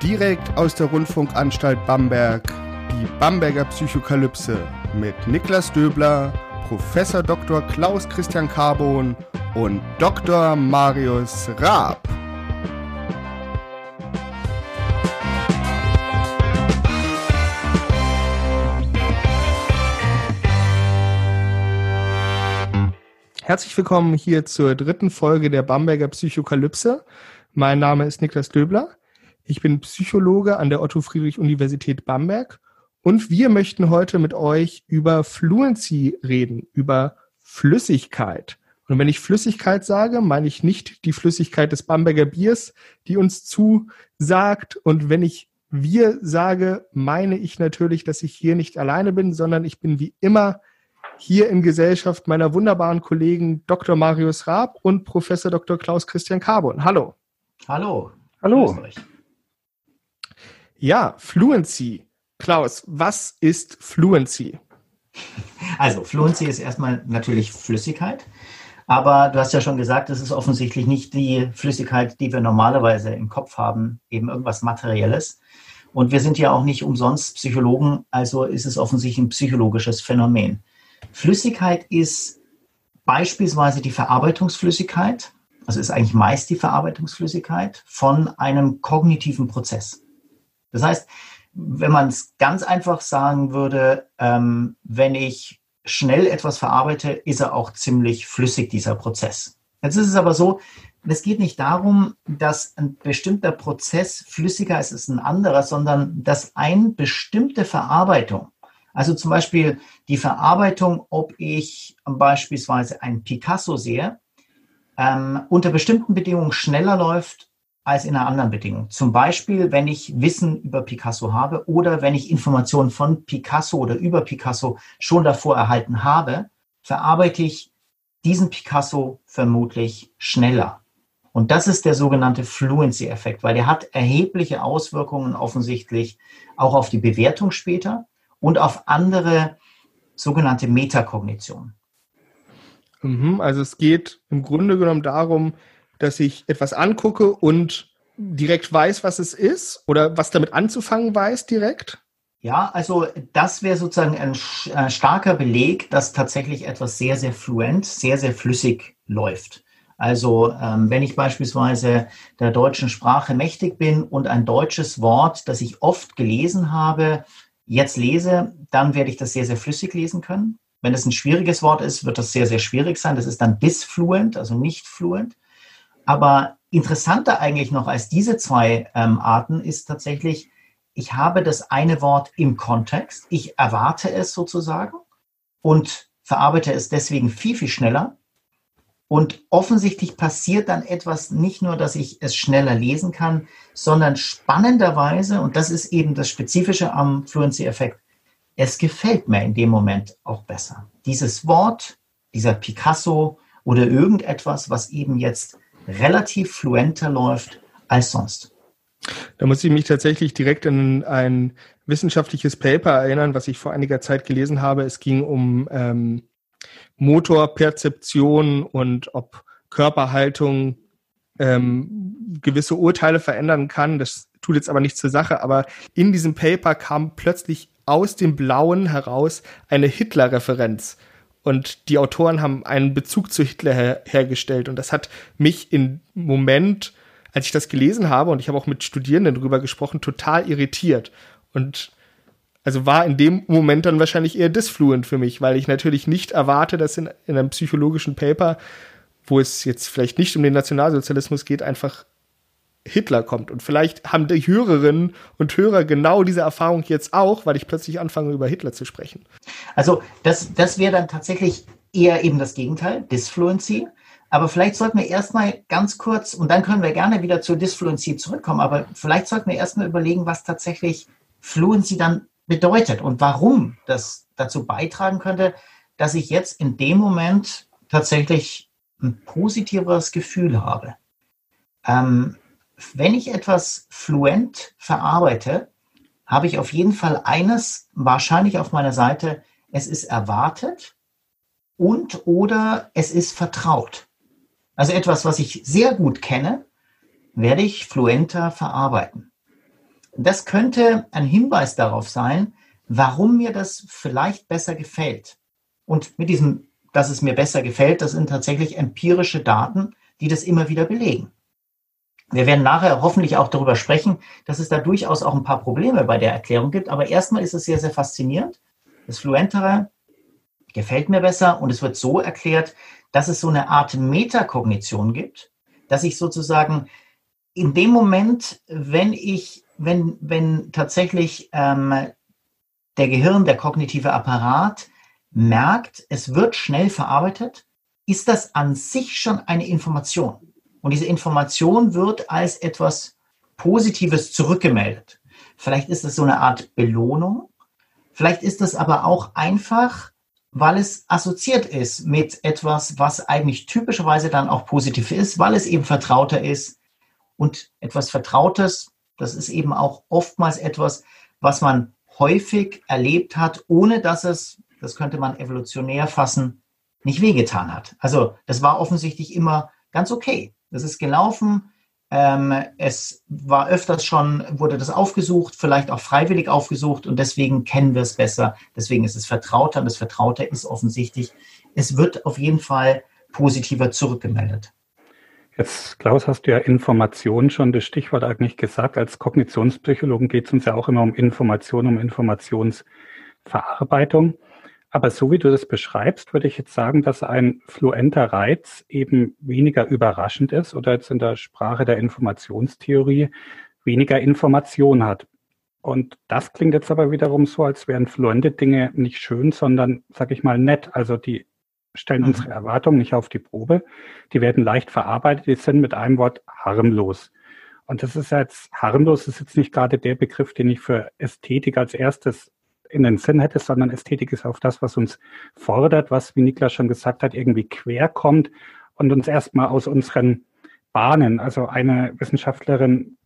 Direkt aus der Rundfunkanstalt Bamberg, die Bamberger Psychokalypse mit Niklas Döbler, Professor Dr. Klaus Christian Carbon und Dr. Marius Raab. Herzlich willkommen hier zur dritten Folge der Bamberger Psychokalypse. Mein Name ist Niklas Döbler. Ich bin Psychologe an der Otto-Friedrich-Universität Bamberg und wir möchten heute mit euch über Fluency reden, über Flüssigkeit. Und wenn ich Flüssigkeit sage, meine ich nicht die Flüssigkeit des Bamberger Biers, die uns zusagt. Und wenn ich wir sage, meine ich natürlich, dass ich hier nicht alleine bin, sondern ich bin wie immer hier in Gesellschaft meiner wunderbaren Kollegen Dr. Marius Raab und Professor Dr. Klaus Christian Carbon. Hallo. Hallo. Hallo. Ja, Fluency. Klaus, was ist Fluency? Also, Fluency ist erstmal natürlich Flüssigkeit. Aber du hast ja schon gesagt, es ist offensichtlich nicht die Flüssigkeit, die wir normalerweise im Kopf haben, eben irgendwas Materielles. Und wir sind ja auch nicht umsonst Psychologen, also ist es offensichtlich ein psychologisches Phänomen. Flüssigkeit ist beispielsweise die Verarbeitungsflüssigkeit, also ist eigentlich meist die Verarbeitungsflüssigkeit von einem kognitiven Prozess. Das heißt, wenn man es ganz einfach sagen würde, wenn ich schnell etwas verarbeite, ist er auch ziemlich flüssig, dieser Prozess. Jetzt ist es aber so, es geht nicht darum, dass ein bestimmter Prozess flüssiger ist als ein anderer, sondern dass eine bestimmte Verarbeitung, also zum Beispiel die Verarbeitung, ob ich beispielsweise ein Picasso sehe, unter bestimmten Bedingungen schneller läuft als in einer anderen Bedingung. Zum Beispiel, wenn ich Wissen über Picasso habe oder wenn ich Informationen von Picasso oder über Picasso schon davor erhalten habe, verarbeite ich diesen Picasso vermutlich schneller. Und das ist der sogenannte Fluency-Effekt, weil der hat erhebliche Auswirkungen offensichtlich auch auf die Bewertung später und auf andere sogenannte Metakognition. Also es geht im Grunde genommen darum, dass ich etwas angucke und direkt weiß, was es ist oder was damit anzufangen weiß direkt? Ja, also das wäre sozusagen ein starker Beleg, dass tatsächlich etwas sehr, sehr fluent, sehr, sehr flüssig läuft. Also wenn ich beispielsweise der deutschen Sprache mächtig bin und ein deutsches Wort, das ich oft gelesen habe, jetzt lese, dann werde ich das sehr, sehr flüssig lesen können. Wenn es ein schwieriges Wort ist, wird das sehr, sehr schwierig sein. Das ist dann disfluent, also nicht fluent. Aber interessanter eigentlich noch als diese zwei Arten ist tatsächlich, ich habe das eine Wort im Kontext, ich erwarte es sozusagen und verarbeite es deswegen viel, viel schneller. Und offensichtlich passiert dann etwas, nicht nur, dass ich es schneller lesen kann, sondern spannenderweise, und das ist eben das Spezifische am Fluency-Effekt, es gefällt mir in dem Moment auch besser. Dieses Wort, dieser Picasso oder irgendetwas, was eben jetzt relativ fluenter läuft als sonst. Da muss ich mich tatsächlich direkt an ein wissenschaftliches Paper erinnern, was ich vor einiger Zeit gelesen habe. Es ging um Motorperzeption und ob Körperhaltung gewisse Urteile verändern kann. Das tut jetzt aber nichts zur Sache. Aber in diesem Paper kam plötzlich aus dem Blauen heraus eine Hitler-Referenz. Und die Autoren haben einen Bezug zu Hitler hergestellt. Und das hat mich im Moment, als ich das gelesen habe, und ich habe auch mit Studierenden darüber gesprochen, total irritiert. Und also war in dem Moment dann wahrscheinlich eher disfluent für mich, weil ich natürlich nicht erwarte, dass in einem psychologischen Paper, wo es jetzt vielleicht nicht um den Nationalsozialismus geht, einfach Hitler kommt. Und vielleicht haben die Hörerinnen und Hörer genau diese Erfahrung jetzt auch, weil ich plötzlich anfange, über Hitler zu sprechen. Also das wäre dann tatsächlich eher eben das Gegenteil, Disfluency. Aber vielleicht sollten wir erstmal ganz kurz, und dann können wir gerne wieder zur Disfluency zurückkommen, aber vielleicht sollten wir erstmal überlegen, was tatsächlich Fluency dann bedeutet und warum das dazu beitragen könnte, dass ich jetzt in dem Moment tatsächlich ein positiveres Gefühl habe. Wenn ich etwas fluent verarbeite, habe ich auf jeden Fall eines wahrscheinlich auf meiner Seite, es ist erwartet und oder es ist vertraut. Also etwas, was ich sehr gut kenne, werde ich fluenter verarbeiten. Das könnte ein Hinweis darauf sein, warum mir das vielleicht besser gefällt. Und mit diesem, dass es mir besser gefällt, das sind tatsächlich empirische Daten, die das immer wieder belegen. Wir werden nachher hoffentlich auch darüber sprechen, dass es da durchaus auch ein paar Probleme bei der Erklärung gibt. Aber erstmal ist es sehr, sehr faszinierend. Das Fluentere gefällt mir besser und es wird so erklärt, dass es so eine Art Metakognition gibt, dass ich sozusagen in dem Moment, wenn tatsächlich der Gehirn, der kognitive Apparat merkt, es wird schnell verarbeitet, ist das an sich schon eine Information. Und diese Information wird als etwas Positives zurückgemeldet. Vielleicht ist es so eine Art Belohnung. Vielleicht ist es aber auch einfach, weil es assoziiert ist mit etwas, was eigentlich typischerweise dann auch positiv ist, weil es eben vertrauter ist. Und etwas Vertrautes, das ist eben auch oftmals etwas, was man häufig erlebt hat, ohne dass es, das könnte man evolutionär fassen, nicht wehgetan hat. Also das war offensichtlich immer ganz okay. Das ist gelaufen. Es war öfters schon, wurde das aufgesucht, vielleicht auch freiwillig aufgesucht und deswegen kennen wir es besser. Deswegen ist es vertrauter und das Vertraute ist offensichtlich, es wird auf jeden Fall positiver zurückgemeldet. Jetzt, Klaus, hast du ja Information schon das Stichwort eigentlich gesagt. Als Kognitionspsychologen geht es uns ja auch immer um Information, um Informationsverarbeitung. Aber so wie du das beschreibst, würde ich jetzt sagen, dass ein fluenter Reiz eben weniger überraschend ist oder jetzt in der Sprache der Informationstheorie weniger Information hat. Und das klingt jetzt aber wiederum so, als wären fluente Dinge nicht schön, sondern, sag ich mal, nett. Also die stellen unsere Erwartungen nicht auf die Probe. Die werden leicht verarbeitet, die sind mit einem Wort harmlos. Und das ist jetzt, harmlos ist jetzt nicht gerade der Begriff, den ich für Ästhetik als erstes in den Sinn hätte, sondern Ästhetik ist auch das, was uns fordert, was, wie Niklas schon gesagt hat, irgendwie quer kommt und uns erstmal aus unseren Bahnen, also eine Wissenschaftlerin,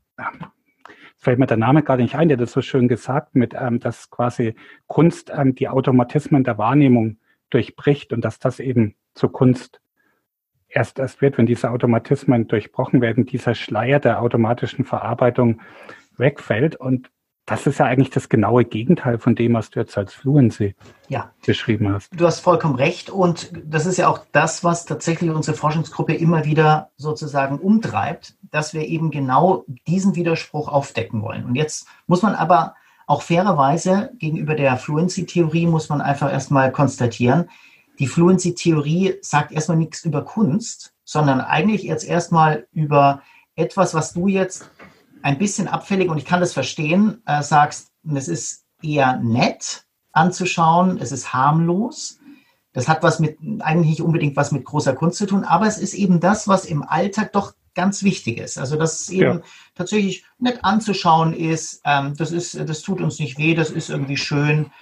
fällt mir der Name gerade nicht ein, der das so schön gesagt, mit, dass quasi Kunst die Automatismen der Wahrnehmung durchbricht und dass das eben zur Kunst erst wird, wenn diese Automatismen durchbrochen werden, dieser Schleier der automatischen Verarbeitung wegfällt. Und das ist ja eigentlich das genaue Gegenteil von dem, was du jetzt als Fluency beschrieben hast. Du hast vollkommen recht und das ist ja auch das, was tatsächlich unsere Forschungsgruppe immer wieder sozusagen umtreibt, dass wir eben genau diesen Widerspruch aufdecken wollen. Und jetzt muss man aber auch fairerweise gegenüber der Fluency-Theorie muss man einfach erstmal konstatieren, die Fluency-Theorie sagt erstmal nichts über Kunst, sondern eigentlich jetzt erstmal über etwas, was du jetzt ein bisschen abfällig, und ich kann das verstehen, sagst, es ist eher nett anzuschauen, es ist harmlos, das hat eigentlich nicht unbedingt was mit großer Kunst zu tun, aber es ist eben das, was im Alltag doch ganz wichtig ist. Also dass es eben tatsächlich nett anzuschauen ist, das tut uns nicht weh, das ist irgendwie schön,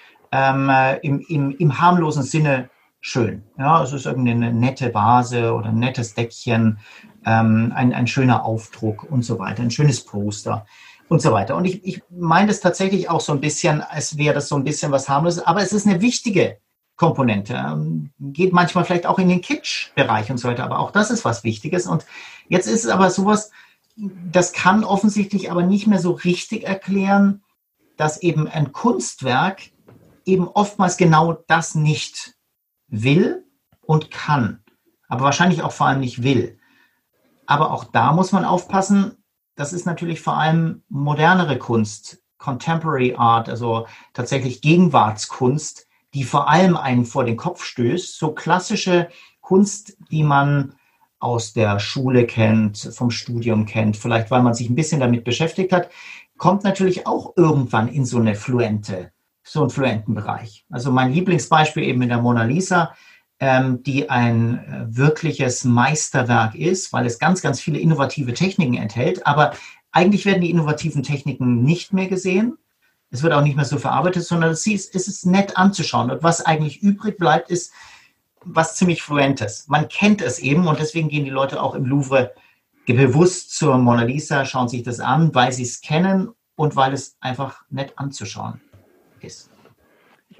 im harmlosen Sinne schön. Ja, es ist irgendeine nette Vase oder ein nettes Deckchen, ein schöner Aufdruck und so weiter, ein schönes Poster und so weiter. Und ich meine das tatsächlich auch so ein bisschen, als wäre das so ein bisschen was harmloses, aber es ist eine wichtige Komponente. Geht manchmal vielleicht auch in den Kitsch-Bereich und so weiter, aber auch das ist was Wichtiges. Und jetzt ist es aber sowas, das kann offensichtlich aber nicht mehr so richtig erklären, dass eben ein Kunstwerk eben oftmals genau das nicht will und kann, aber wahrscheinlich auch vor allem nicht will. Aber auch da muss man aufpassen, das ist natürlich vor allem modernere Kunst, Contemporary Art, also tatsächlich Gegenwartskunst, die vor allem einen vor den Kopf stößt. So klassische Kunst, die man aus der Schule kennt, vom Studium kennt, vielleicht weil man sich ein bisschen damit beschäftigt hat, kommt natürlich auch irgendwann in so einen fluenten Bereich. Also mein Lieblingsbeispiel eben in der Mona Lisa, die ein wirkliches Meisterwerk ist, weil es ganz, ganz viele innovative Techniken enthält. Aber eigentlich werden die innovativen Techniken nicht mehr gesehen. Es wird auch nicht mehr so verarbeitet, sondern es ist nett anzuschauen. Und was eigentlich übrig bleibt, ist was ziemlich Fluentes. Man kennt es eben und deswegen gehen die Leute auch im Louvre bewusst zur Mona Lisa, schauen sich das an, weil sie es kennen und weil es einfach nett anzuschauen ist.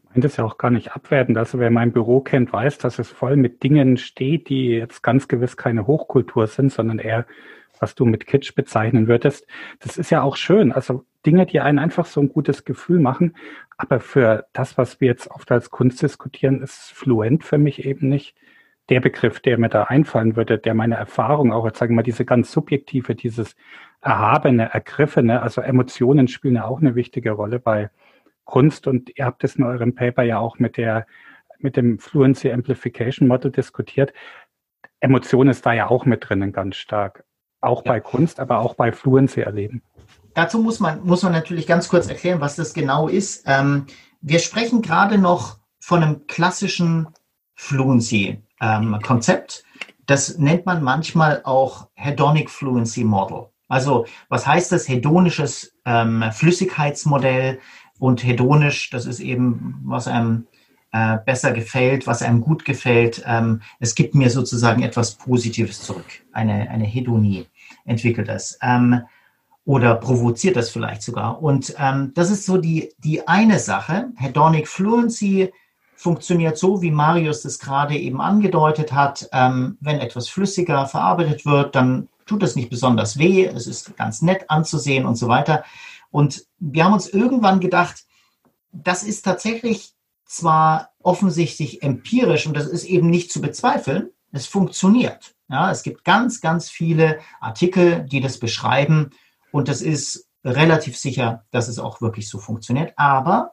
Ich meine das ja auch gar nicht abwertend. Also wer mein Büro kennt, weiß, dass es voll mit Dingen steht, die jetzt ganz gewiss keine Hochkultur sind, sondern eher, was du mit Kitsch bezeichnen würdest. Das ist ja auch schön. Also Dinge, die einen einfach so ein gutes Gefühl machen. Aber für das, was wir jetzt oft als Kunst diskutieren, ist Fluent für mich eben nicht der Begriff, der mir da einfallen würde, der meine Erfahrung auch, jetzt sagen wir mal, diese ganz subjektive, dieses Erhabene, Ergriffene, also Emotionen spielen ja auch eine wichtige Rolle bei Kunst. Und ihr habt es in eurem Paper ja auch mit dem Fluency Amplification Model diskutiert. Emotion ist da ja auch mit drinnen ganz stark. Auch bei Kunst, aber auch bei Fluency erleben. Dazu muss man natürlich ganz kurz erklären, was das genau ist. Wir sprechen gerade noch von einem klassischen Fluency-Konzept. Das nennt man manchmal auch Hedonic Fluency Model. Also was heißt das? Hedonisches Flüssigkeitsmodell. Und hedonisch, das ist eben, was einem besser gefällt, was einem gut gefällt. Es gibt mir sozusagen etwas Positives zurück. Eine Hedonie entwickelt das. Oder provoziert das vielleicht sogar. Und das ist so die eine Sache. Hedonic Fluency funktioniert so, wie Marius das gerade eben angedeutet hat. Wenn etwas flüssiger verarbeitet wird, dann tut es nicht besonders weh. Es ist ganz nett anzusehen und so weiter. Und wir haben uns irgendwann gedacht, das ist tatsächlich zwar offensichtlich empirisch und das ist eben nicht zu bezweifeln, es funktioniert. Ja, es gibt ganz, ganz viele Artikel, die das beschreiben und es ist relativ sicher, dass es auch wirklich so funktioniert. Aber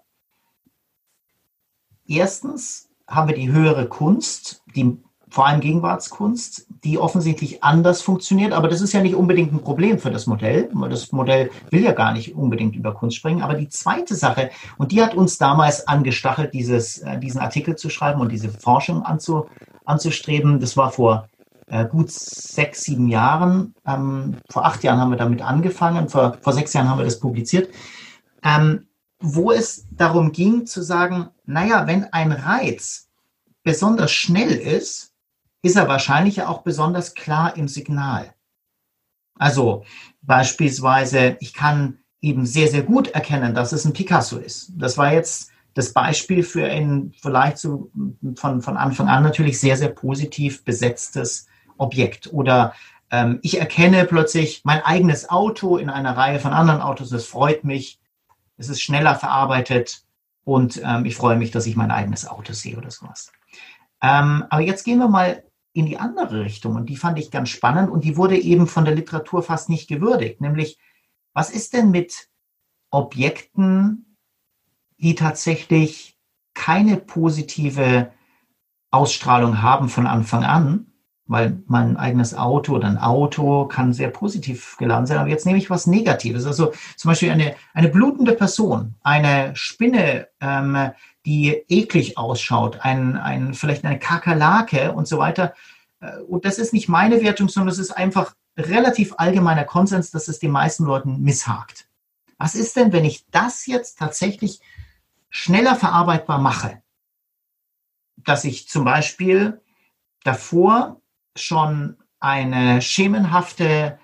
erstens haben wir die höhere Kunst, die vor allem Gegenwartskunst, die offensichtlich anders funktioniert. Aber das ist ja nicht unbedingt ein Problem für das Modell. Das Modell will ja gar nicht unbedingt über Kunst sprechen. Aber die zweite Sache, und die hat uns damals angestachelt, diesen Artikel zu schreiben und diese Forschung anzustreben, das war vor gut 6, 7 Jahren. Vor 8 Jahren haben wir damit angefangen. Vor 6 Jahren haben wir das publiziert. Wo es darum ging zu sagen, naja, wenn ein Reiz besonders schnell ist er wahrscheinlich ja auch besonders klar im Signal. Also beispielsweise, ich kann eben sehr, sehr gut erkennen, dass es ein Picasso ist. Das war jetzt das Beispiel für ein vielleicht so von Anfang an natürlich sehr, sehr positiv besetztes Objekt. Oder ich erkenne plötzlich mein eigenes Auto in einer Reihe von anderen Autos. Das freut mich. Es ist schneller verarbeitet und ich freue mich, dass ich mein eigenes Auto sehe oder sowas. Aber jetzt gehen wir mal in die andere Richtung und die fand ich ganz spannend und die wurde eben von der Literatur fast nicht gewürdigt, nämlich was ist denn mit Objekten, die tatsächlich keine positive Ausstrahlung haben von Anfang an, weil mein eigenes Auto oder ein Auto kann sehr positiv geladen sein, aber jetzt nehme ich was Negatives, also zum Beispiel eine blutende Person, eine Spinne, die eklig ausschaut, vielleicht eine Kakerlake und so weiter. Und das ist nicht meine Wertung, sondern es ist einfach relativ allgemeiner Konsens, dass es den meisten Leuten misshagt. Was ist denn, wenn ich das jetzt tatsächlich schneller verarbeitbar mache? Dass ich zum Beispiel davor schon einen schemenhaften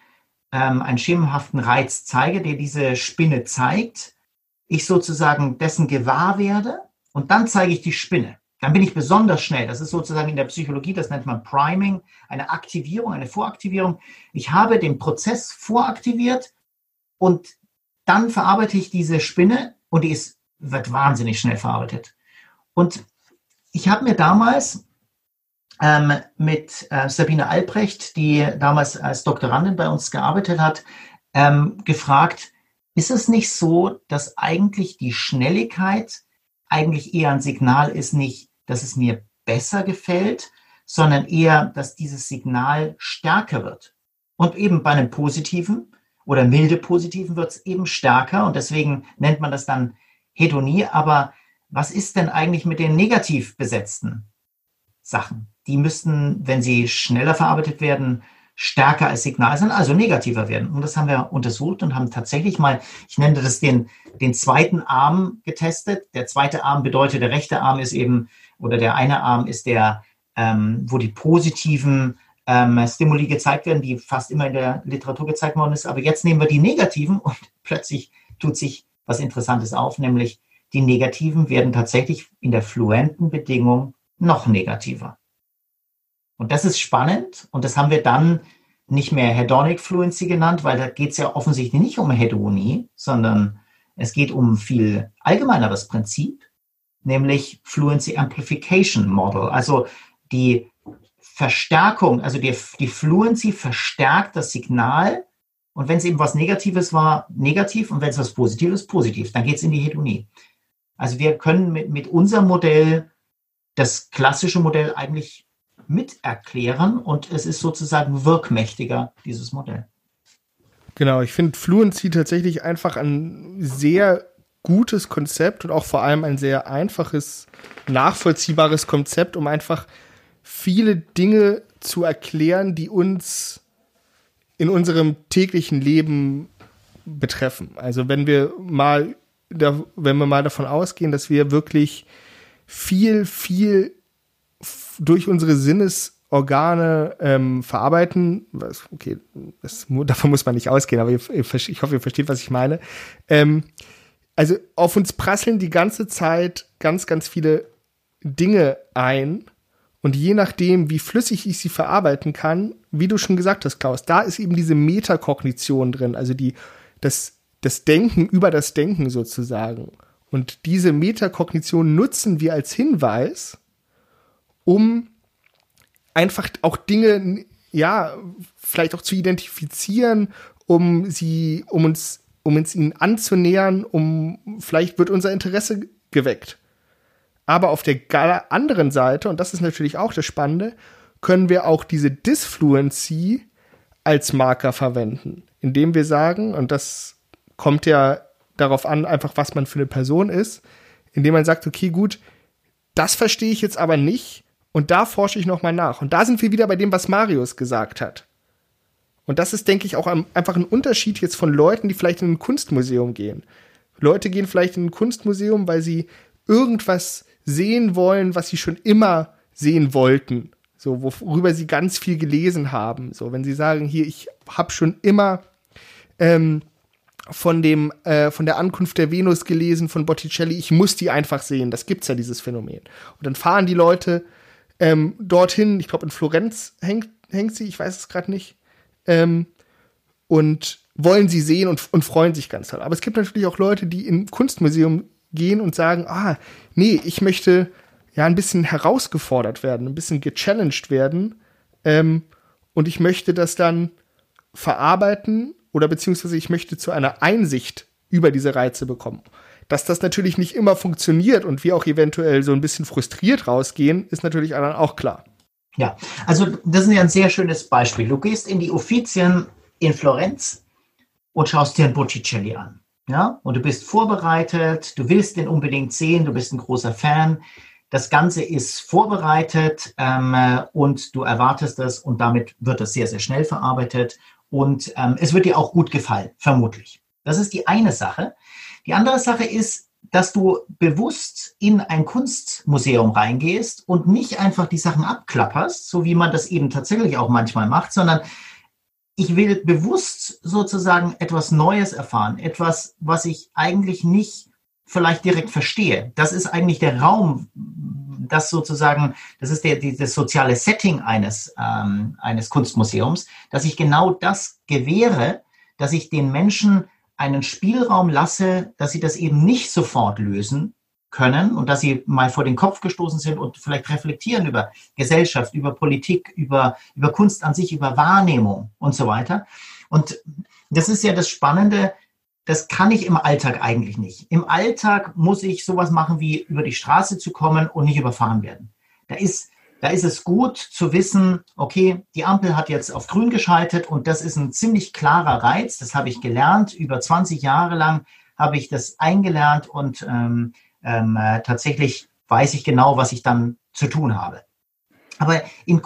Reiz zeige, der diese Spinne zeigt, ich sozusagen dessen gewahr werde und dann zeige ich die Spinne. Dann bin ich besonders schnell. Das ist sozusagen in der Psychologie, das nennt man Priming, eine Aktivierung, eine Voraktivierung. Ich habe den Prozess voraktiviert und dann verarbeite ich diese Spinne und die wird wahnsinnig schnell verarbeitet. Und ich habe mir damals mit Sabine Albrecht, die damals als Doktorandin bei uns gearbeitet hat, gefragt, ist es nicht so, dass eigentlich die Schnelligkeit eigentlich eher ein Signal ist, nicht, dass es mir besser gefällt, sondern eher, dass dieses Signal stärker wird. Und eben bei einem positiven oder milde positiven wird es eben stärker und deswegen nennt man das dann Hedonie. Aber was ist denn eigentlich mit den negativ besetzten Sachen? Die müssten, wenn sie schneller verarbeitet werden, stärker als Signal sein, also negativer werden. Und das haben wir untersucht und haben tatsächlich mal, ich nenne das den zweiten Arm getestet. Der zweite Arm bedeutet, der rechte Arm ist eben, oder der eine Arm ist der, wo die positiven Stimuli gezeigt werden, die fast immer in der Literatur gezeigt worden ist. Aber jetzt nehmen wir die negativen und plötzlich tut sich was Interessantes auf, nämlich die negativen werden tatsächlich in der fluenten Bedingung noch negativer. Und das ist spannend und das haben wir dann nicht mehr Hedonic Fluency genannt, weil da geht es ja offensichtlich nicht um Hedonie, sondern es geht um ein viel allgemeineres Prinzip, nämlich Fluency Amplification Model. Also die Verstärkung, also die Fluency verstärkt das Signal und wenn es eben was Negatives war, negativ und wenn es was Positives, positiv. Dann geht es in die Hedonie. Also wir können mit unserem Modell das klassische Modell eigentlich mit erklären und es ist sozusagen wirkmächtiger, dieses Modell. Genau, ich finde Fluency tatsächlich einfach ein sehr gutes Konzept und auch vor allem ein sehr einfaches, nachvollziehbares Konzept, um einfach viele Dinge zu erklären, die uns in unserem täglichen Leben betreffen. Also wenn wir mal davon ausgehen, dass wir wirklich viel durch unsere Sinnesorgane verarbeiten, okay, davon muss man nicht ausgehen, aber ich hoffe, ihr versteht, was ich meine. Also auf uns prasseln die ganze Zeit ganz viele Dinge ein und je nachdem, wie flüssig ich sie verarbeiten kann, wie du schon gesagt hast, Klaus, da ist eben diese Metakognition drin, also das Denken über das Denken sozusagen. Und diese Metakognition nutzen wir als Hinweis, um einfach auch Dinge, ja, vielleicht auch zu identifizieren, um uns ihnen anzunähern, vielleicht wird unser Interesse geweckt. Aber auf der anderen Seite, und das ist natürlich auch das Spannende, können wir auch diese Disfluency als Marker verwenden, indem wir sagen, und das kommt ja darauf an, einfach was man für eine Person ist, indem man sagt, okay, gut, das verstehe ich jetzt aber nicht und da forsche ich nochmal nach. Und da sind wir wieder bei dem, was Marius gesagt hat. Und das ist, denke ich, auch einfach ein Unterschied jetzt von Leuten, die vielleicht in ein Kunstmuseum gehen. Leute gehen vielleicht in ein Kunstmuseum, weil sie irgendwas sehen wollen, was sie schon immer sehen wollten. So, worüber sie ganz viel gelesen haben. So, wenn sie sagen, hier, ich habe schon immer von der Ankunft der Venus gelesen, von Botticelli, ich muss die einfach sehen. Das gibt's ja, dieses Phänomen. Und dann fahren die Leute dorthin, ich glaube in Florenz hängt sie, ich weiß es gerade nicht, und wollen sie sehen und freuen sich ganz toll. Aber es gibt natürlich auch Leute, die in ein Kunstmuseum gehen und sagen, nee, ich möchte ja ein bisschen herausgefordert werden, ein bisschen gechallenged werden, und ich möchte das dann verarbeiten oder beziehungsweise ich möchte zu einer Einsicht über diese Reize bekommen. Dass das natürlich nicht immer funktioniert und wir auch eventuell so ein bisschen frustriert rausgehen, ist natürlich dann auch klar. Ja, also das ist ja ein sehr schönes Beispiel. Du gehst in die Uffizien in Florenz und schaust dir einen Botticelli an. Ja? Und du bist vorbereitet, du willst den unbedingt sehen, du bist ein großer Fan. Das Ganze ist vorbereitet und du erwartest es und damit wird das sehr, sehr schnell verarbeitet und es wird dir auch gut gefallen, vermutlich. Das ist die eine Sache. Die andere Sache ist, dass du bewusst in ein Kunstmuseum reingehst und nicht einfach die Sachen abklapperst, so wie man das eben tatsächlich auch manchmal macht, sondern ich will bewusst sozusagen etwas Neues erfahren, etwas, was ich eigentlich nicht vielleicht direkt verstehe. Das ist eigentlich der Raum, das ist das soziale Setting eines Kunstmuseums, dass ich genau das gewähre, dass ich den Menschen einen Spielraum lasse, dass sie das eben nicht sofort lösen können und dass sie mal vor den Kopf gestoßen sind und vielleicht reflektieren über Gesellschaft, über Politik, über Kunst an sich, über Wahrnehmung und so weiter. Und das ist ja das Spannende, das kann ich im Alltag eigentlich nicht. Im Alltag muss ich sowas machen, wie über die Straße zu kommen und nicht überfahren werden. Da ist es gut zu wissen, okay, die Ampel hat jetzt auf grün geschaltet und das ist ein ziemlich klarer Reiz. Das habe ich gelernt. Über 20 Jahre lang habe ich das eingelernt und tatsächlich weiß ich genau, was ich dann zu tun habe. Aber im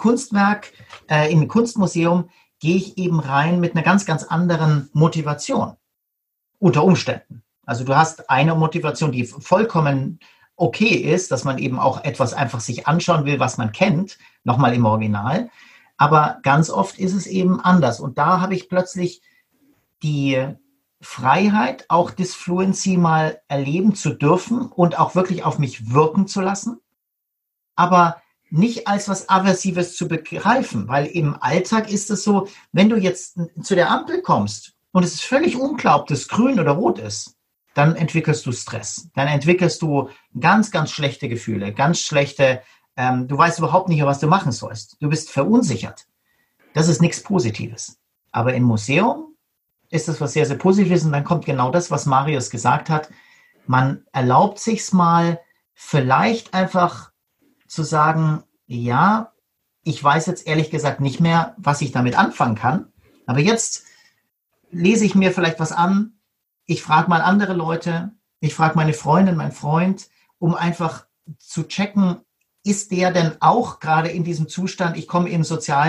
Kunstmuseum gehe ich eben rein mit einer ganz, ganz anderen Motivation. Unter Umständen. Also du hast eine Motivation, die vollkommen okay ist, dass man eben auch etwas einfach sich anschauen will, was man kennt, nochmal im Original. Aber ganz oft ist es eben anders. Und da habe ich plötzlich die Freiheit, auch das Fluency mal erleben zu dürfen und auch wirklich auf mich wirken zu lassen, aber nicht als was Aversives zu begreifen, weil im Alltag ist es so, wenn du jetzt zu der Ampel kommst und es ist völlig unklar, ob das grün oder rot ist, dann entwickelst du Stress, dann entwickelst du ganz, ganz schlechte Gefühle, ganz schlechte, du weißt überhaupt nicht, was du machen sollst. Du bist verunsichert. Das ist nichts Positives. Aber im Museum ist das was sehr, sehr Positives und dann kommt genau das, was Marius gesagt hat. Man erlaubt sich's mal, vielleicht einfach zu sagen, ja, ich weiß jetzt ehrlich gesagt nicht mehr, was ich damit anfangen kann, aber jetzt lese ich mir vielleicht was an, ich frage mal andere Leute, ich frage meine Freundin, meinen Freund, um einfach zu checken, ist der denn auch gerade in diesem Zustand, ich komme in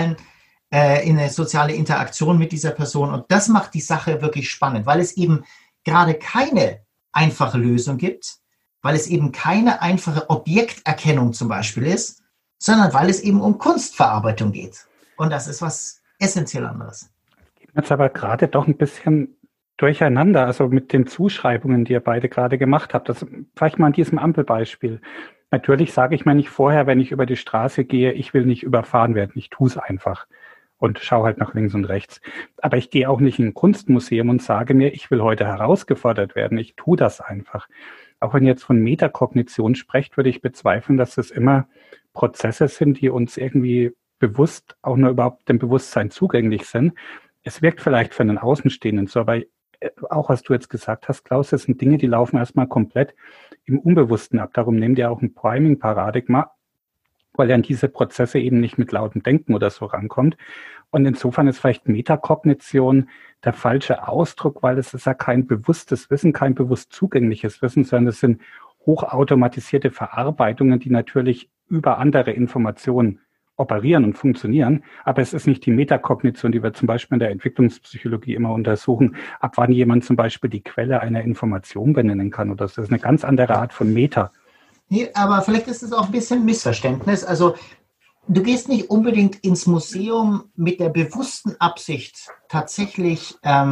eine soziale Interaktion mit dieser Person und das macht die Sache wirklich spannend, weil es eben gerade keine einfache Lösung gibt, weil es eben keine einfache Objekterkennung zum Beispiel ist, sondern weil es eben um Kunstverarbeitung geht. Und das ist was essentiell anderes. Jetzt aber gerade doch ein bisschen durcheinander, also mit den Zuschreibungen, die ihr beide gerade gemacht habt. Das vielleicht mal an diesem Ampelbeispiel. Natürlich sage ich mir nicht vorher, wenn ich über die Straße gehe, ich will nicht überfahren werden, ich tue es einfach und schaue halt nach links und rechts. Aber ich gehe auch nicht in ein Kunstmuseum und sage mir, ich will heute herausgefordert werden, ich tue das einfach. Auch wenn ihr jetzt von Metakognition sprecht, würde ich bezweifeln, dass das immer Prozesse sind, die uns irgendwie bewusst, auch nur überhaupt dem Bewusstsein zugänglich sind. Es wirkt vielleicht für einen Außenstehenden so, aber auch was du jetzt gesagt hast, Klaus, das sind Dinge, die laufen erstmal komplett im Unbewussten ab. Darum nehmt ihr auch ein Priming-Paradigma, weil er an diese Prozesse eben nicht mit lautem Denken oder so rankommt. Und insofern ist vielleicht Metakognition der falsche Ausdruck, weil es ist ja kein bewusstes Wissen, kein bewusst zugängliches Wissen, sondern es sind hochautomatisierte Verarbeitungen, die natürlich über andere Informationen operieren und funktionieren. Aber es ist nicht die Metakognition, die wir zum Beispiel in der Entwicklungspsychologie immer untersuchen, ab wann jemand zum Beispiel die Quelle einer Information benennen kann. Oder das ist eine ganz andere Art von Meta. Nee, aber vielleicht ist es auch ein bisschen Missverständnis. Also du gehst nicht unbedingt ins Museum mit der bewussten Absicht, tatsächlich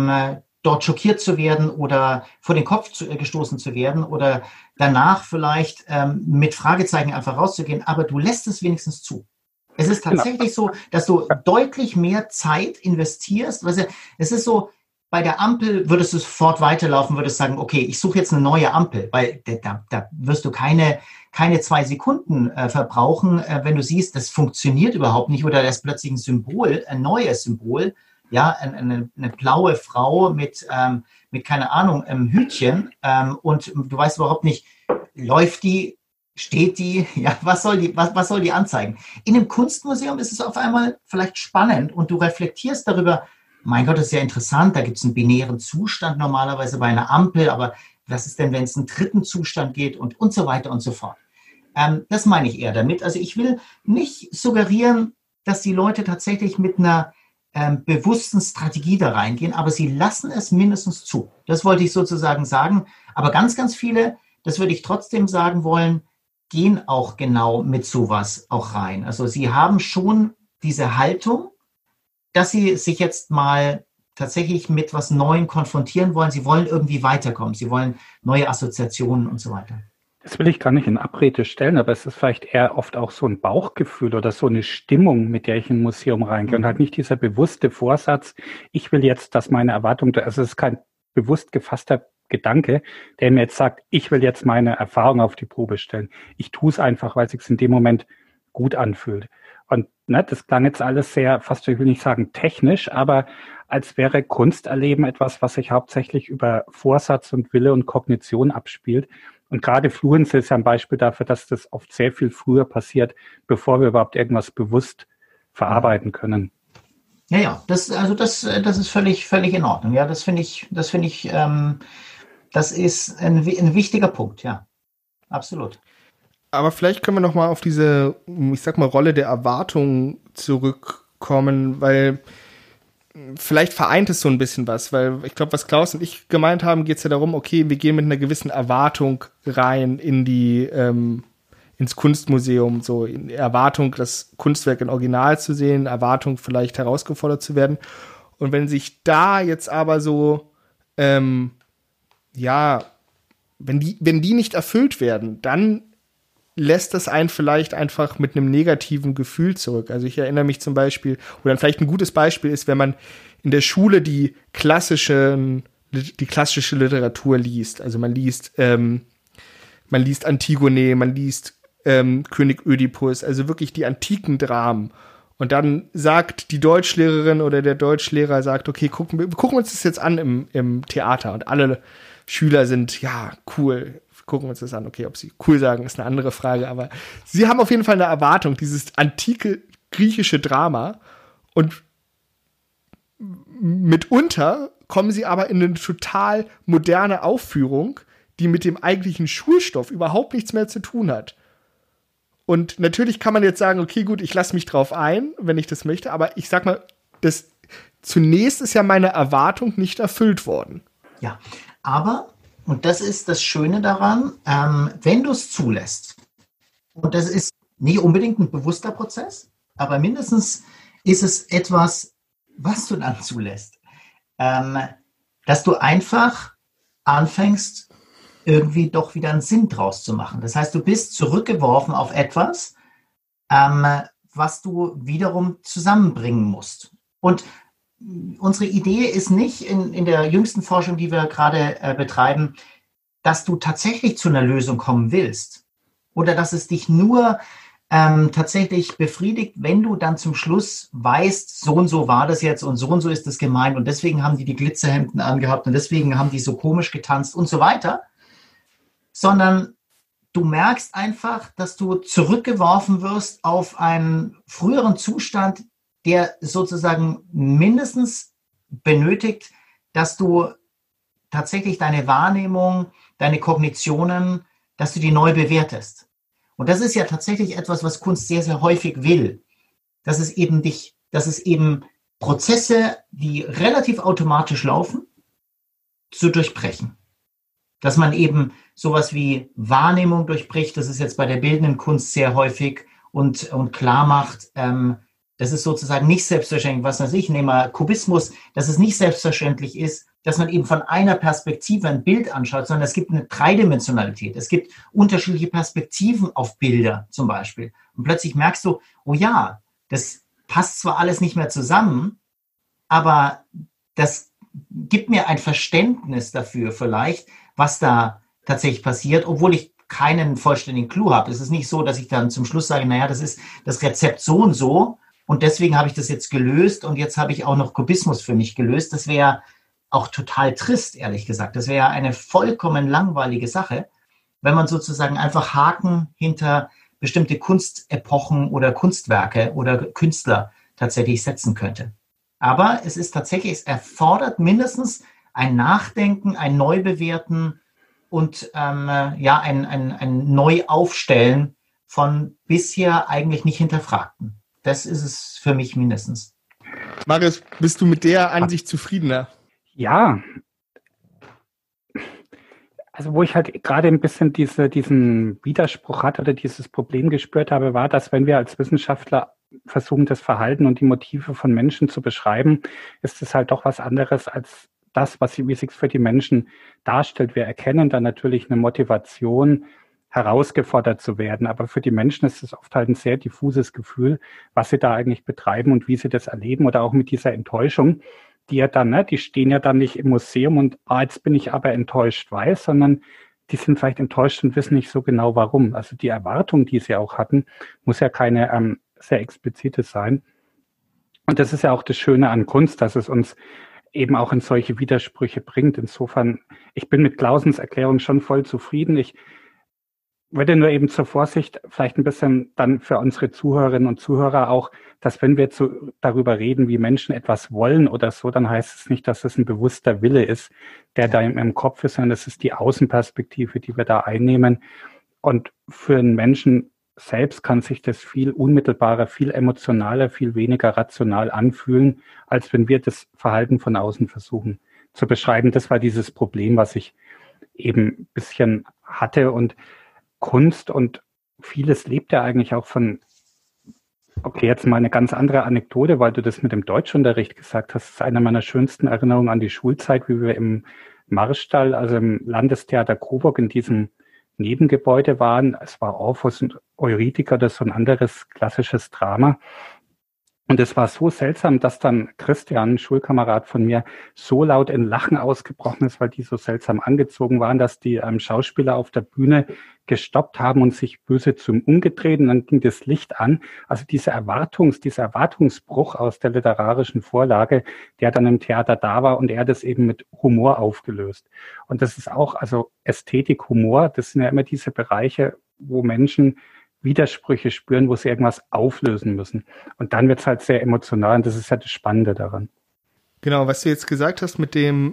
dort schockiert zu werden oder vor den Kopf gestoßen zu werden oder danach vielleicht mit Fragezeichen einfach rauszugehen, aber du lässt es wenigstens zu. Es ist tatsächlich so, dass du deutlich mehr Zeit investierst. Es ist so, bei der Ampel würdest du sofort weiterlaufen, würdest sagen, okay, ich suche jetzt eine neue Ampel, weil da wirst du keine 2 Sekunden verbrauchen, wenn du siehst, das funktioniert überhaupt nicht oder da ist plötzlich ein Symbol, ein neues Symbol, ja, eine blaue Frau mit keine Ahnung, einem Hütchen und du weißt überhaupt nicht, läuft die, steht die, ja, was soll die anzeigen? In einem Kunstmuseum ist es auf einmal vielleicht spannend und du reflektierst darüber, mein Gott, das ist ja interessant, da gibt es einen binären Zustand normalerweise bei einer Ampel, aber was ist denn, wenn es einen dritten Zustand geht und so weiter und so fort. Das meine ich eher damit. Also ich will nicht suggerieren, dass die Leute tatsächlich mit einer bewussten Strategie da reingehen, aber sie lassen es mindestens zu. Das wollte ich sozusagen sagen. Aber ganz, ganz viele, das würde ich trotzdem sagen wollen, gehen auch genau mit sowas auch rein. Also sie haben schon diese Haltung, dass sie sich jetzt mal tatsächlich mit was Neuem konfrontieren wollen. Sie wollen irgendwie weiterkommen. Sie wollen neue Assoziationen und so weiter. Das will ich gar nicht in Abrede stellen, aber es ist vielleicht eher oft auch so ein Bauchgefühl oder so eine Stimmung, mit der ich in ein Museum reingehe und halt nicht dieser bewusste Vorsatz, ich will jetzt, dass meine Erwartung, also es ist kein bewusst gefasster Gedanke, der mir jetzt sagt, ich will jetzt meine Erfahrung auf die Probe stellen. Ich tue es einfach, weil es sich in dem Moment gut anfühlt. Und das klang jetzt alles sehr, fast, ich will nicht sagen technisch, aber als wäre Kunsterleben etwas, was sich hauptsächlich über Vorsatz und Wille und Kognition abspielt. Und gerade Fluency ist ja ein Beispiel dafür, dass das oft sehr viel früher passiert, bevor wir überhaupt irgendwas bewusst verarbeiten können. Ja, das ist völlig in Ordnung. Ja, das finde ich, das ist ein wichtiger Punkt, ja. Absolut. Aber vielleicht können wir noch mal auf diese, ich sag mal, Rolle der Erwartung zurückkommen, weil vielleicht vereint es so ein bisschen was, weil ich glaube, was Klaus und ich gemeint haben, geht es ja darum, okay, wir gehen mit einer gewissen Erwartung rein in ins Kunstmuseum, so in Erwartung, das Kunstwerk in Original zu sehen, Erwartung vielleicht herausgefordert zu werden. Und wenn sich da jetzt aber so ja, wenn die nicht erfüllt werden, dann lässt das einen vielleicht einfach mit einem negativen Gefühl zurück. Also ich erinnere mich zum Beispiel, oder vielleicht ein gutes Beispiel ist, wenn man in der Schule die klassische Literatur liest. Also man liest Antigone, man liest König Ödipus, also wirklich die antiken Dramen. Und dann sagt die Deutschlehrerin oder der Deutschlehrer sagt, okay, gucken wir uns das jetzt an im Theater. Und alle Schüler sind, ja, cool, gucken uns das an. Okay, ob sie cool sagen, ist eine andere Frage. Aber sie haben auf jeden Fall eine Erwartung, dieses antike griechische Drama. Und mitunter kommen sie aber in eine total moderne Aufführung, die mit dem eigentlichen Schulstoff überhaupt nichts mehr zu tun hat. Und natürlich kann man jetzt sagen, okay, gut, ich lasse mich drauf ein, wenn ich das möchte, aber ich sag mal, zunächst ist ja meine Erwartung nicht erfüllt worden. Ja, aber, und das ist das Schöne daran, wenn du es zulässt, und das ist nicht unbedingt ein bewusster Prozess, aber mindestens ist es etwas, was du dann zulässt, dass du einfach anfängst, irgendwie doch wieder einen Sinn draus zu machen. Das heißt, du bist zurückgeworfen auf etwas, was du wiederum zusammenbringen musst. Und unsere Idee ist nicht in der jüngsten Forschung, die wir gerade betreiben, dass du tatsächlich zu einer Lösung kommen willst oder dass es dich nur tatsächlich befriedigt, wenn du dann zum Schluss weißt, so und so war das jetzt und so ist das gemeint und deswegen haben die Glitzerhemden angehabt und deswegen haben die so komisch getanzt und so weiter, sondern du merkst einfach, dass du zurückgeworfen wirst auf einen früheren Zustand, der sozusagen mindestens benötigt, dass du tatsächlich deine Wahrnehmung, deine Kognitionen, dass du die neu bewertest. Und das ist ja tatsächlich etwas, was Kunst sehr, sehr häufig will. Dass es eben Prozesse, die relativ automatisch laufen, zu durchbrechen. Dass man eben sowas wie Wahrnehmung durchbricht, das ist jetzt bei der bildenden Kunst sehr häufig und klar macht, das ist sozusagen nicht selbstverständlich, was weiß ich, nehmen wir Kubismus, dass es nicht selbstverständlich ist, dass man eben von einer Perspektive ein Bild anschaut, sondern es gibt eine Dreidimensionalität. Es gibt unterschiedliche Perspektiven auf Bilder zum Beispiel. Und plötzlich merkst du, oh ja, das passt zwar alles nicht mehr zusammen, aber das gibt mir ein Verständnis dafür vielleicht, was da tatsächlich passiert, obwohl ich keinen vollständigen Clou habe. Es ist nicht so, dass ich dann zum Schluss sage, naja, das ist das Rezept so und so und deswegen habe ich das jetzt gelöst und jetzt habe ich auch noch Kubismus für mich gelöst. Das wäre auch total trist, ehrlich gesagt. Das wäre eine vollkommen langweilige Sache, wenn man sozusagen einfach Haken hinter bestimmte Kunstepochen oder Kunstwerke oder Künstler tatsächlich setzen könnte. Aber es ist tatsächlich, es erfordert mindestens ein Nachdenken, ein Neubewerten und ein Neuaufstellen von bisher eigentlich nicht hinterfragten. Das ist es für mich mindestens. Marius, bist du mit der Ansicht zufriedener? Ja, also wo ich halt gerade ein bisschen diesen Widerspruch hatte oder dieses Problem gespürt habe, war, dass wenn wir als Wissenschaftler versuchen, das Verhalten und die Motive von Menschen zu beschreiben, ist es halt doch was anderes als das, wie sich für die Menschen darstellt. Wir erkennen dann natürlich eine Motivation, herausgefordert zu werden, aber für die Menschen ist es oft halt ein sehr diffuses Gefühl, was sie da eigentlich betreiben und wie sie das erleben oder auch mit dieser Enttäuschung, die ja dann, die stehen ja dann nicht im Museum und jetzt bin ich aber enttäuscht, sondern die sind vielleicht enttäuscht und wissen nicht so genau warum. Also die Erwartung, die sie auch hatten, muss ja keine sehr explizite sein. Und das ist ja auch das Schöne an Kunst, dass es uns eben auch in solche Widersprüche bringt. Insofern, ich bin mit Clausens Erklärung schon voll zufrieden. Ich würde nur eben zur Vorsicht vielleicht ein bisschen dann für unsere Zuhörerinnen und Zuhörer auch, dass wenn wir darüber reden, wie Menschen etwas wollen oder so, dann heißt es nicht, dass es ein bewusster Wille ist, der da im Kopf ist, sondern es ist die Außenperspektive, die wir da einnehmen. Und für einen Menschen selbst kann sich das viel unmittelbarer, viel emotionaler, viel weniger rational anfühlen, als wenn wir das Verhalten von außen versuchen zu beschreiben. Das war dieses Problem, was ich eben ein bisschen hatte. Und Kunst und vieles lebt ja eigentlich auch von Okay, jetzt mal eine ganz andere Anekdote, weil du das mit dem Deutschunterricht gesagt hast. Das ist eine meiner schönsten Erinnerungen an die Schulzeit, wie wir im Marstall, also im Landestheater Coburg, in diesem Nebengebäude waren. Es war Orpheus und Eurydiker, das ist so ein anderes klassisches Drama. Und es war so seltsam, dass dann Christian, ein Schulkamerad von mir, so laut in Lachen ausgebrochen ist, weil die so seltsam angezogen waren, dass die Schauspieler auf der Bühne gestoppt haben und sich böse zu ihm umgedreht. Und dann ging das Licht an. Also dieser Erwartungsbruch aus der literarischen Vorlage, der dann im Theater da war, und er hat das eben mit Humor aufgelöst. Und das ist auch, also Ästhetik, Humor, das sind ja immer diese Bereiche, wo Menschen Widersprüche spüren, wo sie irgendwas auflösen müssen. Und dann wird es halt sehr emotional, und das ist ja das Spannende daran. Genau, was du jetzt gesagt hast mit dem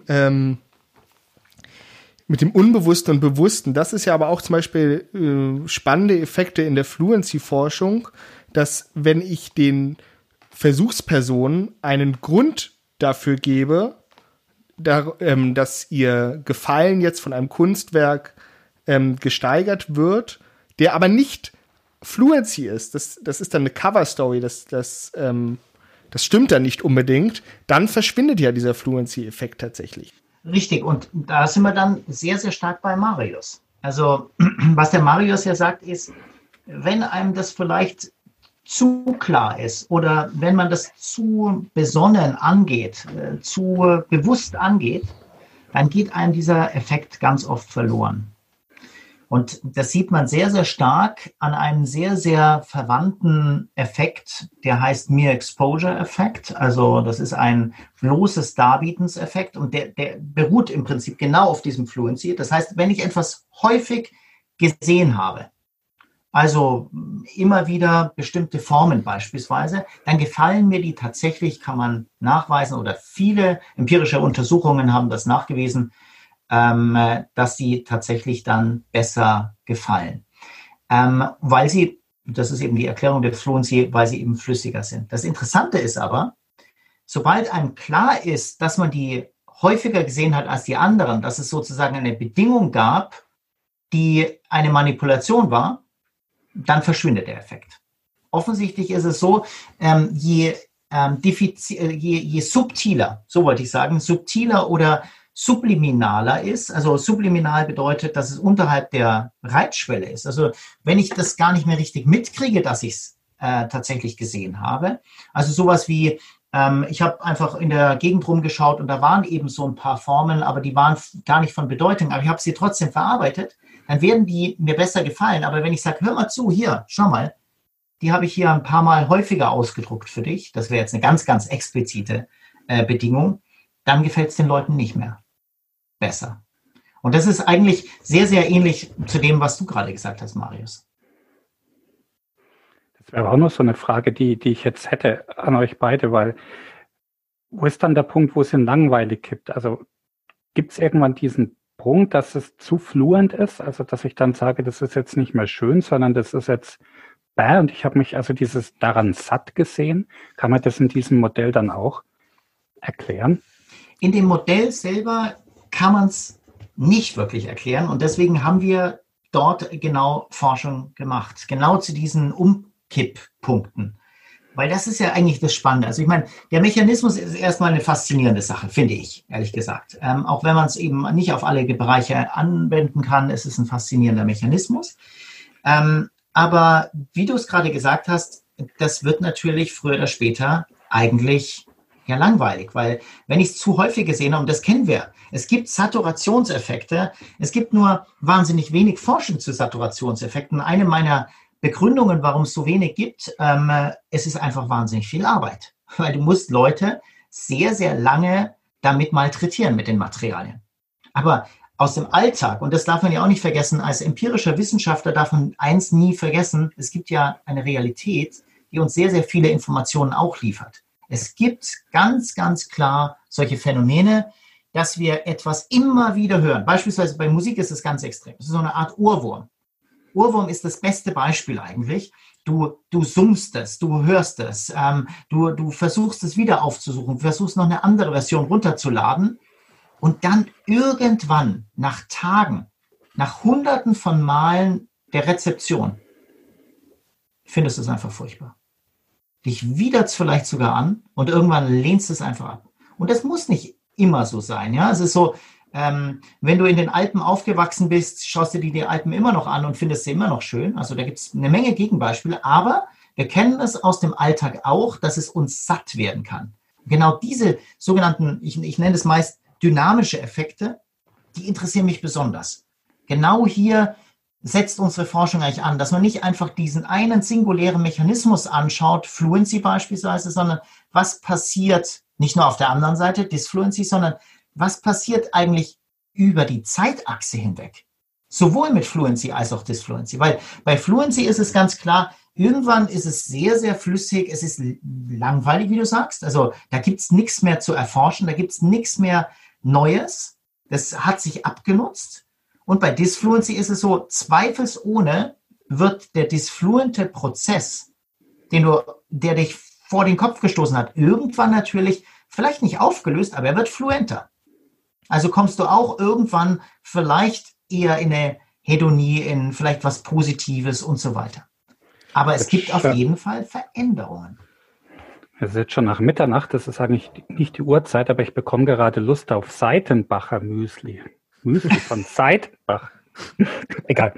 Unbewussten und Bewussten, das ist ja aber auch zum Beispiel spannende Effekte in der Fluency-Forschung, dass wenn ich den Versuchspersonen einen Grund dafür gebe, dass ihr Gefallen jetzt von einem Kunstwerk gesteigert wird, der aber nicht Fluency ist, das ist dann eine Cover-Story, das stimmt dann nicht unbedingt, dann verschwindet ja dieser Fluency-Effekt tatsächlich. Richtig, und da sind wir dann sehr, sehr stark bei Marius. Also, was der Marius ja sagt, ist, wenn einem das vielleicht zu klar ist oder wenn man das zu besonnen angeht, zu bewusst angeht, dann geht einem dieser Effekt ganz oft verloren. Und das sieht man sehr, sehr stark an einem sehr, sehr verwandten Effekt, der heißt Mere-Exposure-Effekt. Also das ist ein bloßes Darbietens-Effekt und der beruht im Prinzip genau auf diesem Fluency. Das heißt, wenn ich etwas häufig gesehen habe, also immer wieder bestimmte Formen beispielsweise, dann gefallen mir die tatsächlich, kann man nachweisen, oder viele empirische Untersuchungen haben das nachgewiesen, dass sie tatsächlich dann besser gefallen. Weil sie, das ist eben die Erklärung der Fluency, weil sie eben flüssiger sind. Das Interessante ist aber, sobald einem klar ist, dass man die häufiger gesehen hat als die anderen, dass es sozusagen eine Bedingung gab, die eine Manipulation war, dann verschwindet der Effekt. Offensichtlich ist es so, je subtiler, so wollte ich sagen, subtiler oder subliminaler ist, also subliminal bedeutet, dass es unterhalb der Reizschwelle ist. Also wenn ich das gar nicht mehr richtig mitkriege, dass ich es tatsächlich gesehen habe. Also sowas wie, ich habe einfach in der Gegend rumgeschaut und da waren eben so ein paar Formeln, aber die waren gar nicht von Bedeutung, aber ich habe sie trotzdem verarbeitet, dann werden die mir besser gefallen. Aber wenn ich sage, hör mal zu, hier, schau mal, die habe ich hier ein paar Mal häufiger ausgedruckt für dich, das wäre jetzt eine ganz, ganz explizite Bedingung, dann gefällt es den Leuten nicht mehr besser. Und das ist eigentlich sehr, sehr ähnlich zu dem, was du gerade gesagt hast, Marius. Das wäre auch noch so eine Frage, die ich jetzt hätte an euch beide, weil wo ist dann der Punkt, wo es in langweilig gibt? Also gibt es irgendwann diesen Punkt, dass es zu fluent ist, also dass ich dann sage, das ist jetzt nicht mehr schön, sondern das ist jetzt und ich habe mich also dieses daran satt gesehen. Kann man das in diesem Modell dann auch erklären? In dem Modell selber kann man es nicht wirklich erklären und deswegen haben wir dort genau Forschung gemacht, genau zu diesen Umkipppunkten. Weil das ist ja eigentlich das Spannende. Also ich meine, der Mechanismus ist erstmal eine faszinierende Sache, finde ich, ehrlich gesagt. Auch wenn man es eben nicht auf alle Bereiche anwenden kann, ist es ein faszinierender Mechanismus. Aber wie du es gerade gesagt hast, das wird natürlich früher oder später eigentlich ja langweilig, weil wenn ich es zu häufig gesehen habe, und das kennen wir, es gibt Saturationseffekte, es gibt nur wahnsinnig wenig Forschung zu Saturationseffekten. Eine meiner Begründungen, warum es so wenig gibt, es ist einfach wahnsinnig viel Arbeit, weil du musst Leute sehr, sehr lange damit malträtieren mit den Materialien. Aber aus dem Alltag, und das darf man ja auch nicht vergessen, als empirischer Wissenschaftler darf man eins nie vergessen, es gibt ja eine Realität, die uns sehr, sehr viele Informationen auch liefert. Es gibt ganz, ganz klar solche Phänomene, dass wir etwas immer wieder hören. Beispielsweise bei Musik ist es ganz extrem. Es ist so eine Art Ohrwurm. Ohrwurm ist das beste Beispiel eigentlich. Du summst es, du hörst es, du versuchst es wieder aufzusuchen, versuchst noch eine andere Version runterzuladen und dann irgendwann nach Tagen, nach Hunderten von Malen der Rezeption, findest du es einfach furchtbar. dich widert's vielleicht sogar an und irgendwann lehnst du es einfach ab. Und das muss nicht immer so sein. Ja, es ist so, wenn du in den Alpen aufgewachsen bist, schaust du dir die Alpen immer noch an und findest sie immer noch schön. Also da gibt es eine Menge Gegenbeispiele, aber wir kennen das aus dem Alltag auch, dass es uns satt werden kann. Genau diese sogenannten, ich nenne es meist dynamische Effekte, die interessieren mich besonders. Genau hier setzt unsere Forschung eigentlich an, dass man nicht einfach diesen einen singulären Mechanismus anschaut, Fluency beispielsweise, sondern was passiert nicht nur auf der anderen Seite, Disfluency, sondern was passiert eigentlich über die Zeitachse hinweg? Sowohl mit Fluency als auch Disfluency. Weil bei Fluency ist es ganz klar, irgendwann ist es sehr, sehr flüssig, es ist langweilig, wie du sagst. Also da gibt es nichts mehr zu erforschen, da gibt es nichts mehr Neues. Das hat sich abgenutzt. Und bei Disfluency ist es so, zweifelsohne wird der disfluente Prozess, der dich vor den Kopf gestoßen hat, irgendwann natürlich, vielleicht nicht aufgelöst, aber er wird fluenter. Also kommst du auch irgendwann vielleicht eher in eine Hedonie, in vielleicht was Positives und so weiter. Aber es gibt auf jeden Fall Veränderungen. Es ist jetzt schon nach Mitternacht, das ist eigentlich nicht die Uhrzeit, aber ich bekomme gerade Lust auf Seitenbacher Müsli. Müsli von Seitenbach. Egal.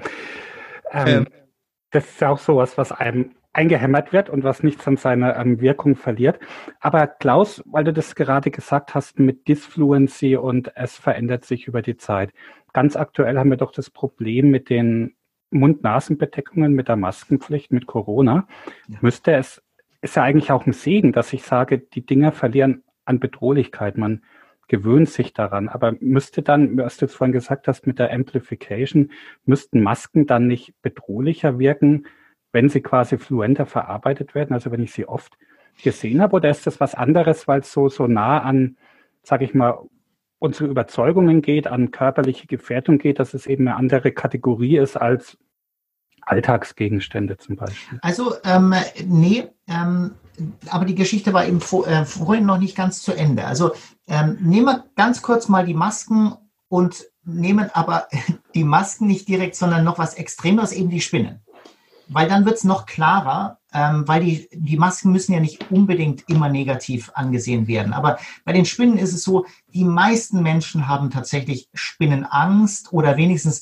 Das ist auch sowas, was einem eingehämmert wird und was nichts an seiner Wirkung verliert. Aber Klaus, weil du das gerade gesagt hast mit Disfluency und es verändert sich über die Zeit. Ganz aktuell haben wir doch das Problem mit den Mund-Nasen-Bedeckungen, mit der Maskenpflicht, mit Corona. Ja. Ist ja eigentlich auch ein Segen, dass ich sage, die Dinger verlieren an Bedrohlichkeit. Man gewöhnt sich daran. Aber müsste dann, was du jetzt vorhin gesagt hast, mit der Amplification, müssten Masken dann nicht bedrohlicher wirken, wenn sie quasi fluenter verarbeitet werden, also wenn ich sie oft gesehen habe, oder ist das was anderes, weil es so nah an, sage ich mal, unsere Überzeugungen geht, an körperliche Gefährdung geht, dass es eben eine andere Kategorie ist als Alltagsgegenstände zum Beispiel? Also, nee, aber die Geschichte war eben vorhin noch nicht ganz zu Ende. Also nehmen wir ganz kurz mal die Masken und nehmen aber die Masken nicht direkt, sondern noch was Extremeres, eben die Spinnen. Weil dann wird es noch klarer, weil die Masken müssen ja nicht unbedingt immer negativ angesehen werden. Aber bei den Spinnen ist es so, die meisten Menschen haben tatsächlich Spinnenangst oder wenigstens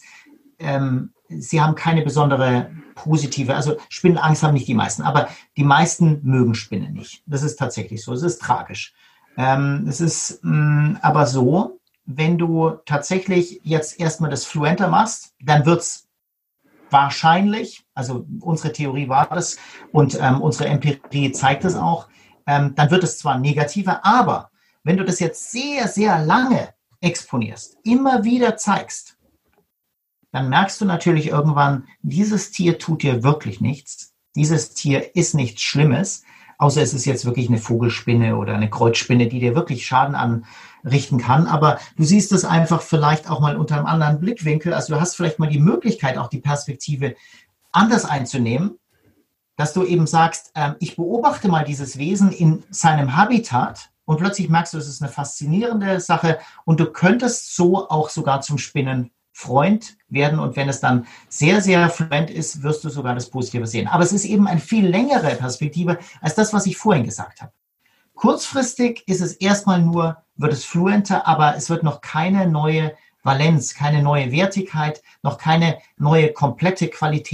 sie haben keine besondere positive, also Spinnenangst haben nicht die meisten, aber die meisten mögen Spinnen nicht. Das ist tatsächlich so, es ist tragisch. Es ist aber so, wenn du tatsächlich jetzt erstmal das fluenter machst, dann wird es wahrscheinlich, also unsere Theorie war das und unsere Empirie zeigt es auch, dann wird es zwar negativer, aber wenn du das jetzt sehr, sehr lange exponierst, immer wieder zeigst, dann merkst du natürlich irgendwann, dieses Tier tut dir wirklich nichts. Dieses Tier ist nichts Schlimmes, außer es ist jetzt wirklich eine Vogelspinne oder eine Kreuzspinne, die dir wirklich Schaden anrichten kann. Aber du siehst es einfach vielleicht auch mal unter einem anderen Blickwinkel. Also du hast vielleicht mal die Möglichkeit, auch die Perspektive anders einzunehmen, dass du eben sagst, ich beobachte mal dieses Wesen in seinem Habitat und plötzlich merkst du, es ist eine faszinierende Sache und du könntest so auch sogar zum Spinnenfreund werden und wenn es dann sehr, sehr fluent ist, wirst du sogar das Positive sehen. Aber es ist eben eine viel längere Perspektive als das, was ich vorhin gesagt habe. Kurzfristig ist es erstmal nur, wird es fluenter, aber es wird noch keine neue Valenz, keine neue Wertigkeit, noch keine neue komplette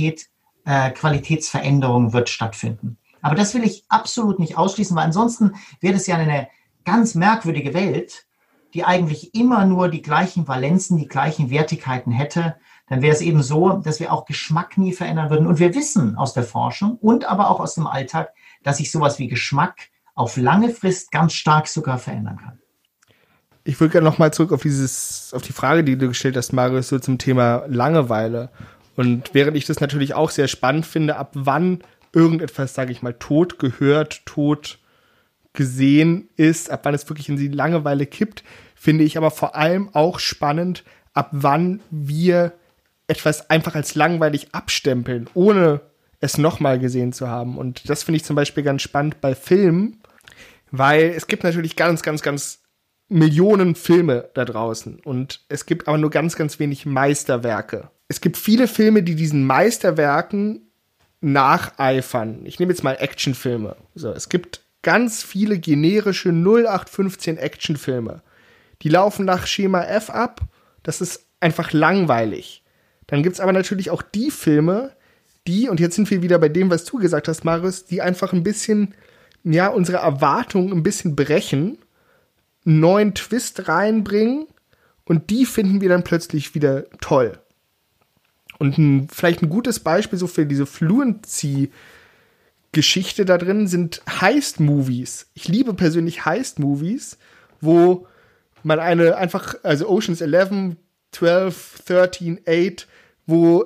Qualitätsveränderung wird stattfinden. Aber das will ich absolut nicht ausschließen, weil ansonsten wäre es ja eine ganz merkwürdige Welt, die eigentlich immer nur die gleichen Valenzen, die gleichen Wertigkeiten hätte. Dann wäre es eben so, dass wir auch Geschmack nie verändern würden. Und wir wissen aus der Forschung und aber auch aus dem Alltag, dass sich sowas wie Geschmack auf lange Frist ganz stark sogar verändern kann. Ich würde gerne nochmal zurück auf die Frage, die du gestellt hast, Marius, so zum Thema Langeweile. Und während ich das natürlich auch sehr spannend finde, ab wann irgendetwas, sage ich mal, tot gehört, tot gesehen ist, ab wann es wirklich in die Langeweile kippt, finde ich aber vor allem auch spannend, ab wann wir etwas einfach als langweilig abstempeln, ohne es nochmal gesehen zu haben. Und das finde ich zum Beispiel ganz spannend bei Filmen, weil es gibt natürlich ganz, ganz, ganz Millionen Filme da draußen und es gibt aber nur ganz, ganz wenig Meisterwerke. Es gibt viele Filme, die diesen Meisterwerken nacheifern. Ich nehme jetzt mal Actionfilme. So, es gibt ganz viele generische 0815 Actionfilme. Die laufen nach Schema F ab. Das ist einfach langweilig. Dann gibt's aber natürlich auch die Filme, die, und jetzt sind wir wieder bei dem, was du gesagt hast, Marius, die einfach ein bisschen, ja, unsere Erwartungen ein bisschen brechen, einen neuen Twist reinbringen und die finden wir dann plötzlich wieder toll. Und vielleicht ein gutes Beispiel so für diese Fluency-Geschichte da drin sind Heist-Movies. Ich liebe persönlich Heist-Movies, wo man also Ocean's 11, 12, 13, 8, wo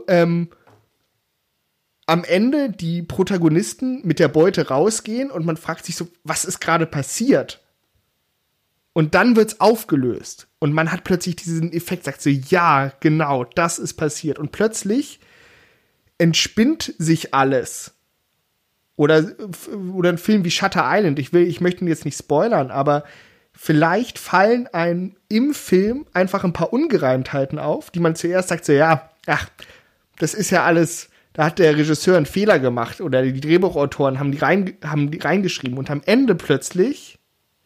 am Ende die Protagonisten mit der Beute rausgehen und man fragt sich so, was ist gerade passiert? Und dann wird's aufgelöst. Und man hat plötzlich diesen Effekt, sagt so, ja, genau, das ist passiert. Und plötzlich entspinnt sich alles. Oder ein Film wie Shutter Island. Ich möchte ihn jetzt nicht spoilern, aber vielleicht fallen einem im Film einfach ein paar Ungereimtheiten auf, die man zuerst sagt so, ja, ach, das ist ja alles, da hat der Regisseur einen Fehler gemacht oder die Drehbuchautoren haben die reingeschrieben und am Ende plötzlich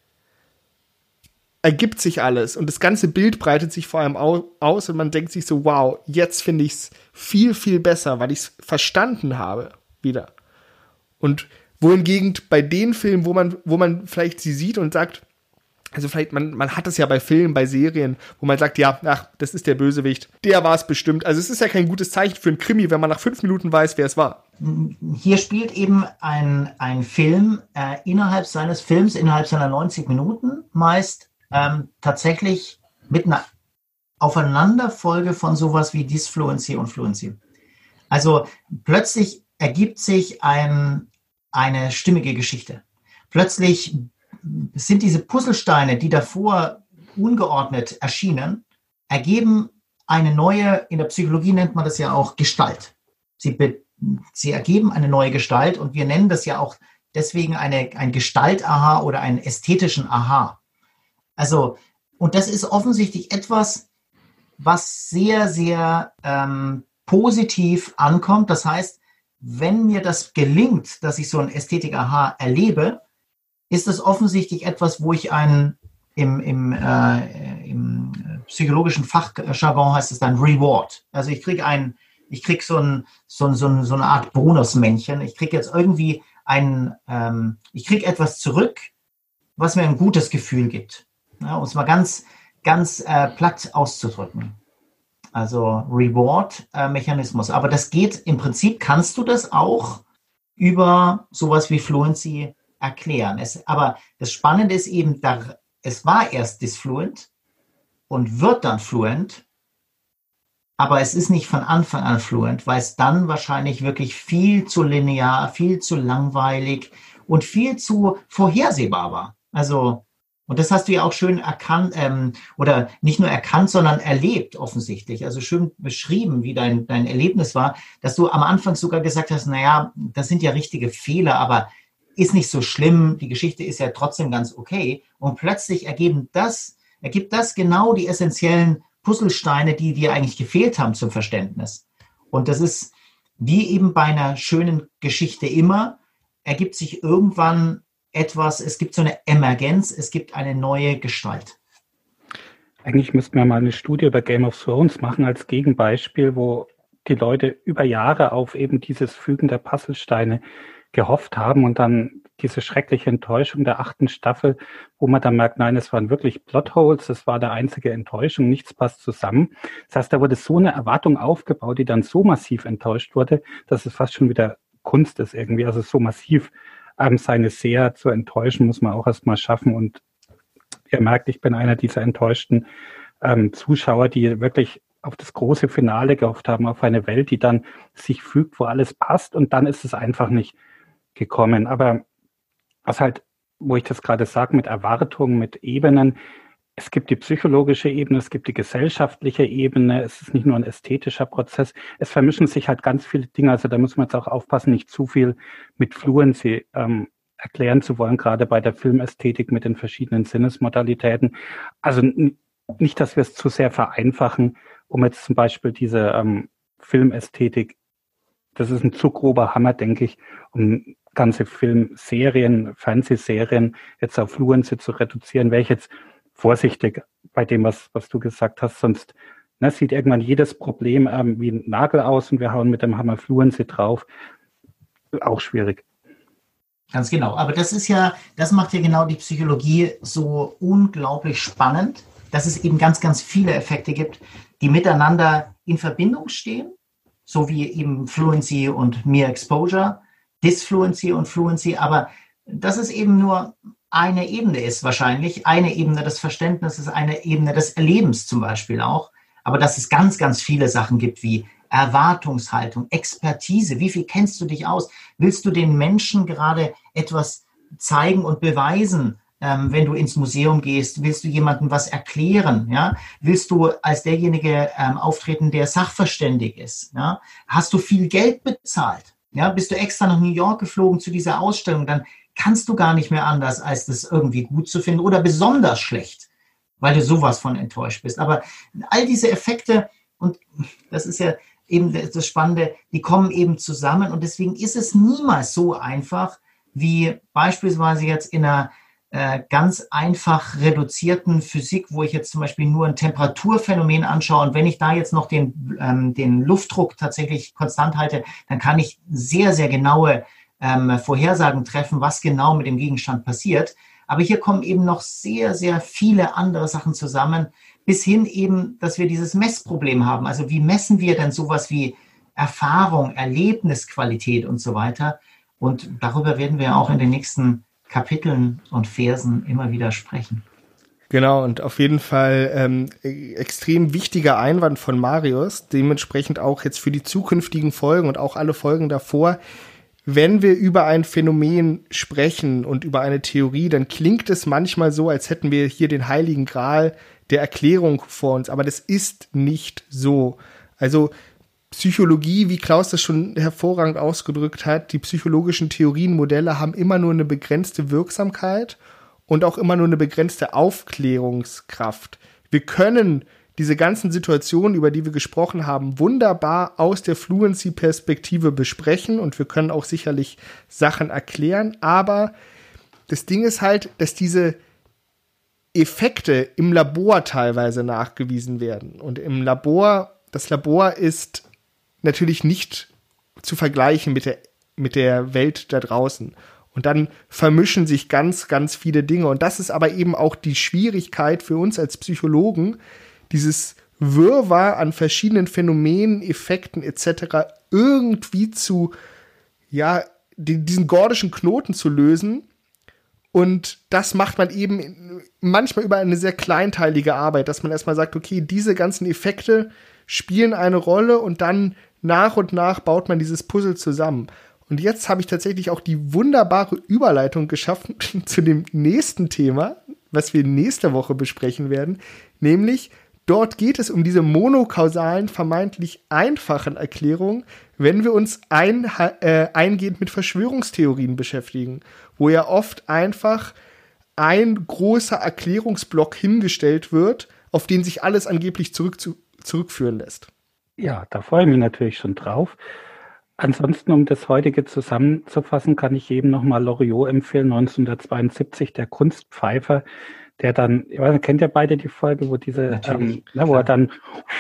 ergibt sich alles und das ganze Bild breitet sich vor allem aus und man denkt sich so, wow, jetzt finde ich es viel, viel besser, weil ich es verstanden habe wieder. Und wohingegen bei den Filmen, wo man vielleicht sie sieht und sagt, also vielleicht, man hat es ja bei Filmen, bei Serien, wo man sagt, ja, ach, das ist der Bösewicht, der war es bestimmt. Also es ist ja kein gutes Zeichen für einen Krimi, wenn man nach 5 Minuten weiß, wer es war. Hier spielt eben ein Film innerhalb seines Films, innerhalb seiner 90 Minuten meist tatsächlich mit einer Aufeinanderfolge von sowas wie Disfluency und Fluency. Also plötzlich ergibt sich eine stimmige Geschichte. Plötzlich sind diese Puzzlesteine, die davor ungeordnet erschienen, ergeben eine neue, in der Psychologie nennt man das ja auch Gestalt. Sie ergeben eine neue Gestalt und wir nennen das ja auch deswegen ein Gestalt-Aha oder einen ästhetischen Aha. Also, und das ist offensichtlich etwas, was sehr, sehr positiv ankommt. Das heißt, wenn mir das gelingt, dass ich so ein Ästhetik-Aha erlebe, ist das offensichtlich etwas, wo ich im psychologischen Fachjargon heißt es dann Reward. Also ich krieg so eine Art Bonusmännchen. Ich krieg jetzt irgendwie ich krieg etwas zurück, was mir ein gutes Gefühl gibt. Ja, um es mal ganz, ganz platt auszudrücken. Also Reward-Mechanismus. Aber das geht, im Prinzip kannst du das auch über sowas wie Fluency erklären. Aber das Spannende ist eben, es war erst disfluent und wird dann fluent, aber es ist nicht von Anfang an fluent, weil es dann wahrscheinlich wirklich viel zu linear, viel zu langweilig und viel zu vorhersehbar war. Also, und das hast du ja auch schön erkannt, oder nicht nur erkannt, sondern erlebt offensichtlich. Also schön beschrieben, wie dein Erlebnis war, dass du am Anfang sogar gesagt hast, naja, das sind ja richtige Fehler, aber ist nicht so schlimm, die Geschichte ist ja trotzdem ganz okay. Und plötzlich ergibt das genau die essentiellen Puzzlesteine, die dir eigentlich gefehlt haben zum Verständnis. Und das ist, wie eben bei einer schönen Geschichte immer, ergibt sich irgendwann etwas, es gibt so eine Emergenz, es gibt eine neue Gestalt. Eigentlich müssten wir mal eine Studie über Game of Thrones machen als Gegenbeispiel, wo die Leute über Jahre auf eben dieses Fügen der Puzzlesteine gehofft haben und dann diese schreckliche Enttäuschung der 8. Staffel, wo man dann merkt, nein, es waren wirklich Plotholes, das war der einzige Enttäuschung, nichts passt zusammen. Das heißt, da wurde so eine Erwartung aufgebaut, die dann so massiv enttäuscht wurde, dass es fast schon wieder Kunst ist irgendwie, also so massiv seine Seher zu enttäuschen, muss man auch erstmal schaffen. Und ihr merkt, ich bin einer dieser enttäuschten Zuschauer, die wirklich auf das große Finale gehofft haben, auf eine Welt, die dann sich fügt, wo alles passt. Und dann ist es einfach nicht gekommen. Aber was halt, wo ich das gerade sage, mit Erwartungen, mit Ebenen, es gibt die psychologische Ebene, es gibt die gesellschaftliche Ebene, es ist nicht nur ein ästhetischer Prozess, es vermischen sich halt ganz viele Dinge, also da muss man jetzt auch aufpassen, nicht zu viel mit Fluency erklären zu wollen, gerade bei der Filmästhetik mit den verschiedenen Sinnesmodalitäten. Also nicht, dass wir es zu sehr vereinfachen, um jetzt zum Beispiel diese Filmästhetik das ist ein zu grober Hammer, denke ich, um ganze Filmserien, Fernsehserien jetzt auf Fluency zu reduzieren. Wäre ich jetzt vorsichtig bei dem, was du gesagt hast, sonst sieht irgendwann jedes Problem wie ein Nagel aus und wir hauen mit dem Hammer Fluency drauf. Auch schwierig. Ganz genau. Aber das macht ja genau die Psychologie so unglaublich spannend, dass es eben ganz, ganz viele Effekte gibt, die miteinander in Verbindung stehen, so wie eben Fluency und Mere Exposure, Disfluency und Fluency, aber dass es eben nur eine Ebene ist wahrscheinlich, eine Ebene des Verständnisses, eine Ebene des Erlebens zum Beispiel auch, aber dass es ganz, ganz viele Sachen gibt wie Erwartungshaltung, Expertise, wie viel kennst du dich aus? Willst du den Menschen gerade etwas zeigen und beweisen, wenn du ins Museum gehst? Willst du jemandem was erklären? Ja? Willst du als derjenige auftreten, der sachverständig ist? Ja? Hast du viel Geld bezahlt? Ja? Bist du extra nach New York geflogen zu dieser Ausstellung? Dann kannst du gar nicht mehr anders, als das irgendwie gut zu finden oder besonders schlecht, weil du sowas von enttäuscht bist. Aber all diese Effekte, und das ist ja eben das Spannende, die kommen eben zusammen und deswegen ist es niemals so einfach, wie beispielsweise jetzt in einer ganz einfach reduzierten Physik, wo ich jetzt zum Beispiel nur ein Temperaturphänomen anschaue und wenn ich da jetzt noch den Luftdruck tatsächlich konstant halte, dann kann ich sehr, sehr genaue Vorhersagen treffen, was genau mit dem Gegenstand passiert. Aber hier kommen eben noch sehr, sehr viele andere Sachen zusammen, bis hin eben, dass wir dieses Messproblem haben. Also wie messen wir denn sowas wie Erfahrung, Erlebnisqualität und so weiter? Und darüber werden wir auch in den nächsten Kapiteln und Versen immer wieder sprechen. Genau, und auf jeden Fall extrem wichtiger Einwand von Marius, dementsprechend auch jetzt für die zukünftigen Folgen und auch alle Folgen davor. Wenn wir über ein Phänomen sprechen und über eine Theorie, dann klingt es manchmal so, als hätten wir hier den Heiligen Gral der Erklärung vor uns, aber das ist nicht so. Also Psychologie, wie Klaus das schon hervorragend ausgedrückt hat, die psychologischen Theorien, Modelle haben immer nur eine begrenzte Wirksamkeit und auch immer nur eine begrenzte Aufklärungskraft. Wir können diese ganzen Situationen, über die wir gesprochen haben, wunderbar aus der Fluency-Perspektive besprechen und wir können auch sicherlich Sachen erklären, aber das Ding ist halt, dass diese Effekte im Labor teilweise nachgewiesen werden. Und im Labor, das Labor ist natürlich nicht zu vergleichen mit der Welt da draußen. Und dann vermischen sich ganz, ganz viele Dinge. Und das ist aber eben auch die Schwierigkeit für uns als Psychologen, dieses Wirrwarr an verschiedenen Phänomenen, Effekten etc. irgendwie diesen gordischen Knoten zu lösen. Und das macht man eben manchmal über eine sehr kleinteilige Arbeit, dass man erstmal sagt, okay, diese ganzen Effekte spielen eine Rolle und dann nach und nach baut man dieses Puzzle zusammen. Und jetzt habe ich tatsächlich auch die wunderbare Überleitung geschaffen zu dem nächsten Thema, was wir nächste Woche besprechen werden, nämlich dort geht es um diese monokausalen, vermeintlich einfachen Erklärungen, wenn wir uns eingehend mit Verschwörungstheorien beschäftigen, wo ja oft einfach ein großer Erklärungsblock hingestellt wird, auf den sich alles angeblich zurückführen lässt. Ja, da freue ich mich natürlich schon drauf. Ansonsten, um das heutige zusammenzufassen, kann ich jedem nochmal Loriot empfehlen, 1972, der Kunstpfeifer, der dann, ich weiß nicht, kennt ihr beide die Folge, wo wo er dann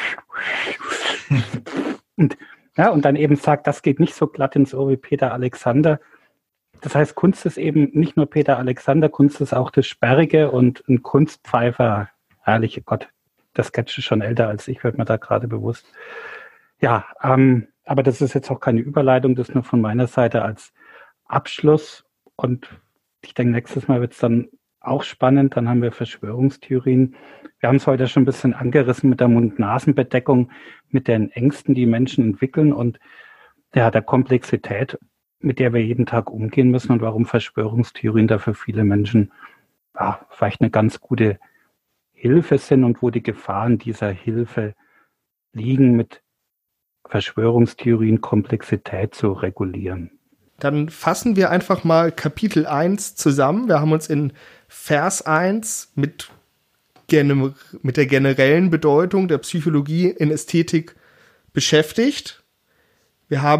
und dann eben sagt, das geht nicht so glatt ins Ohr wie Peter Alexander. Das heißt, Kunst ist eben nicht nur Peter Alexander, Kunst ist auch das Sperrige und ein Kunstpfeifer, herrliche Gott, das Sketch ist schon älter als ich, wird mir da gerade bewusst. Ja, aber das ist jetzt auch keine Überleitung, das nur von meiner Seite als Abschluss und ich denke, nächstes Mal wird es dann auch spannend, dann haben wir Verschwörungstheorien. Wir haben es heute schon ein bisschen angerissen mit der Mund-Nasen-Bedeckung, mit den Ängsten, die Menschen entwickeln und der Komplexität, mit der wir jeden Tag umgehen müssen und warum Verschwörungstheorien da für viele Menschen vielleicht eine ganz gute Hilfe sind und wo die Gefahren dieser Hilfe liegen, mit Verschwörungstheorien Komplexität zu regulieren. Dann fassen wir einfach mal Kapitel 1 zusammen. Wir haben uns in Vers 1 mit der generellen Bedeutung der Psychologie in Ästhetik beschäftigt. Wir haben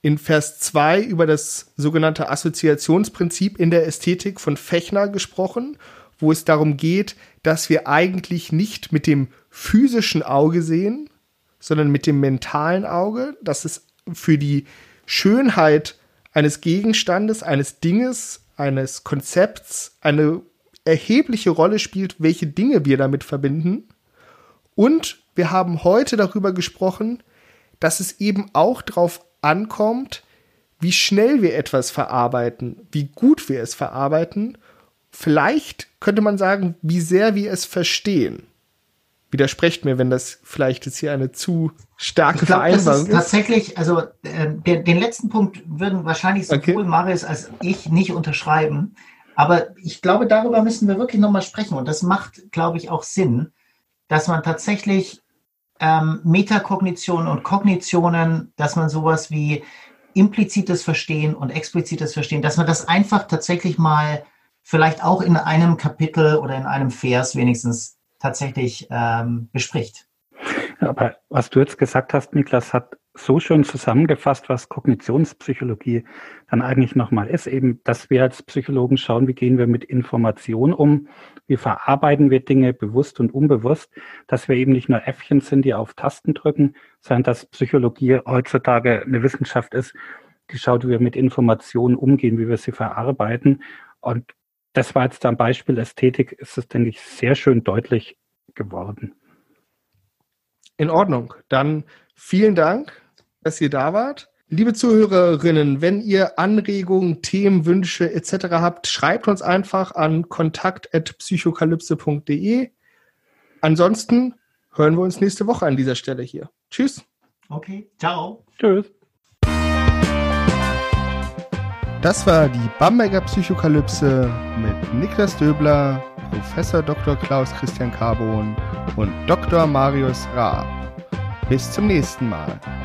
in Vers 2 über das sogenannte Assoziationsprinzip in der Ästhetik von Fechner gesprochen, wo es darum geht, dass wir eigentlich nicht mit dem physischen Auge sehen, sondern mit dem mentalen Auge, dass es für die Schönheit eines Gegenstandes, eines Dinges, eines Konzepts eine erhebliche Rolle spielt, welche Dinge wir damit verbinden. Und wir haben heute darüber gesprochen, dass es eben auch darauf ankommt, wie schnell wir etwas verarbeiten, wie gut wir es verarbeiten. Vielleicht könnte man sagen, wie sehr wir es verstehen. Widersprecht mir, wenn das vielleicht jetzt hier eine zu starke Vereinbarung ist. Tatsächlich, also den letzten Punkt würden wahrscheinlich sowohl Marius als ich nicht unterschreiben. Aber ich glaube, darüber müssen wir wirklich nochmal sprechen. Und das macht, glaube ich, auch Sinn, dass man tatsächlich Metakognitionen und Kognitionen, dass man sowas wie implizites Verstehen und explizites Verstehen, dass man das einfach tatsächlich mal vielleicht auch in einem Kapitel oder in einem Vers wenigstens tatsächlich bespricht. Aber was du jetzt gesagt hast, Niklas, hat so schön zusammengefasst, was Kognitionspsychologie dann eigentlich nochmal ist. Eben, dass wir als Psychologen schauen, wie gehen wir mit Information um, wie verarbeiten wir Dinge bewusst und unbewusst, dass wir eben nicht nur Äffchen sind, die auf Tasten drücken, sondern dass Psychologie heutzutage eine Wissenschaft ist, die schaut, wie wir mit Informationen umgehen, wie wir sie verarbeiten. Und das war jetzt am Beispiel Ästhetik, ist es, denke ich, sehr schön deutlich geworden. In Ordnung. Dann vielen Dank, dass ihr da wart. Liebe Zuhörerinnen, wenn ihr Anregungen, Themen, Wünsche etc. habt, schreibt uns einfach an kontakt@psychokalypse.de. Ansonsten hören wir uns nächste Woche an dieser Stelle hier. Tschüss. Okay, ciao. Tschüss. Das war die Bamberger Psychokalypse mit Niklas Döbler, Professor Dr. Klaus Christian Carbon und Dr. Marius Raab. Bis zum nächsten Mal.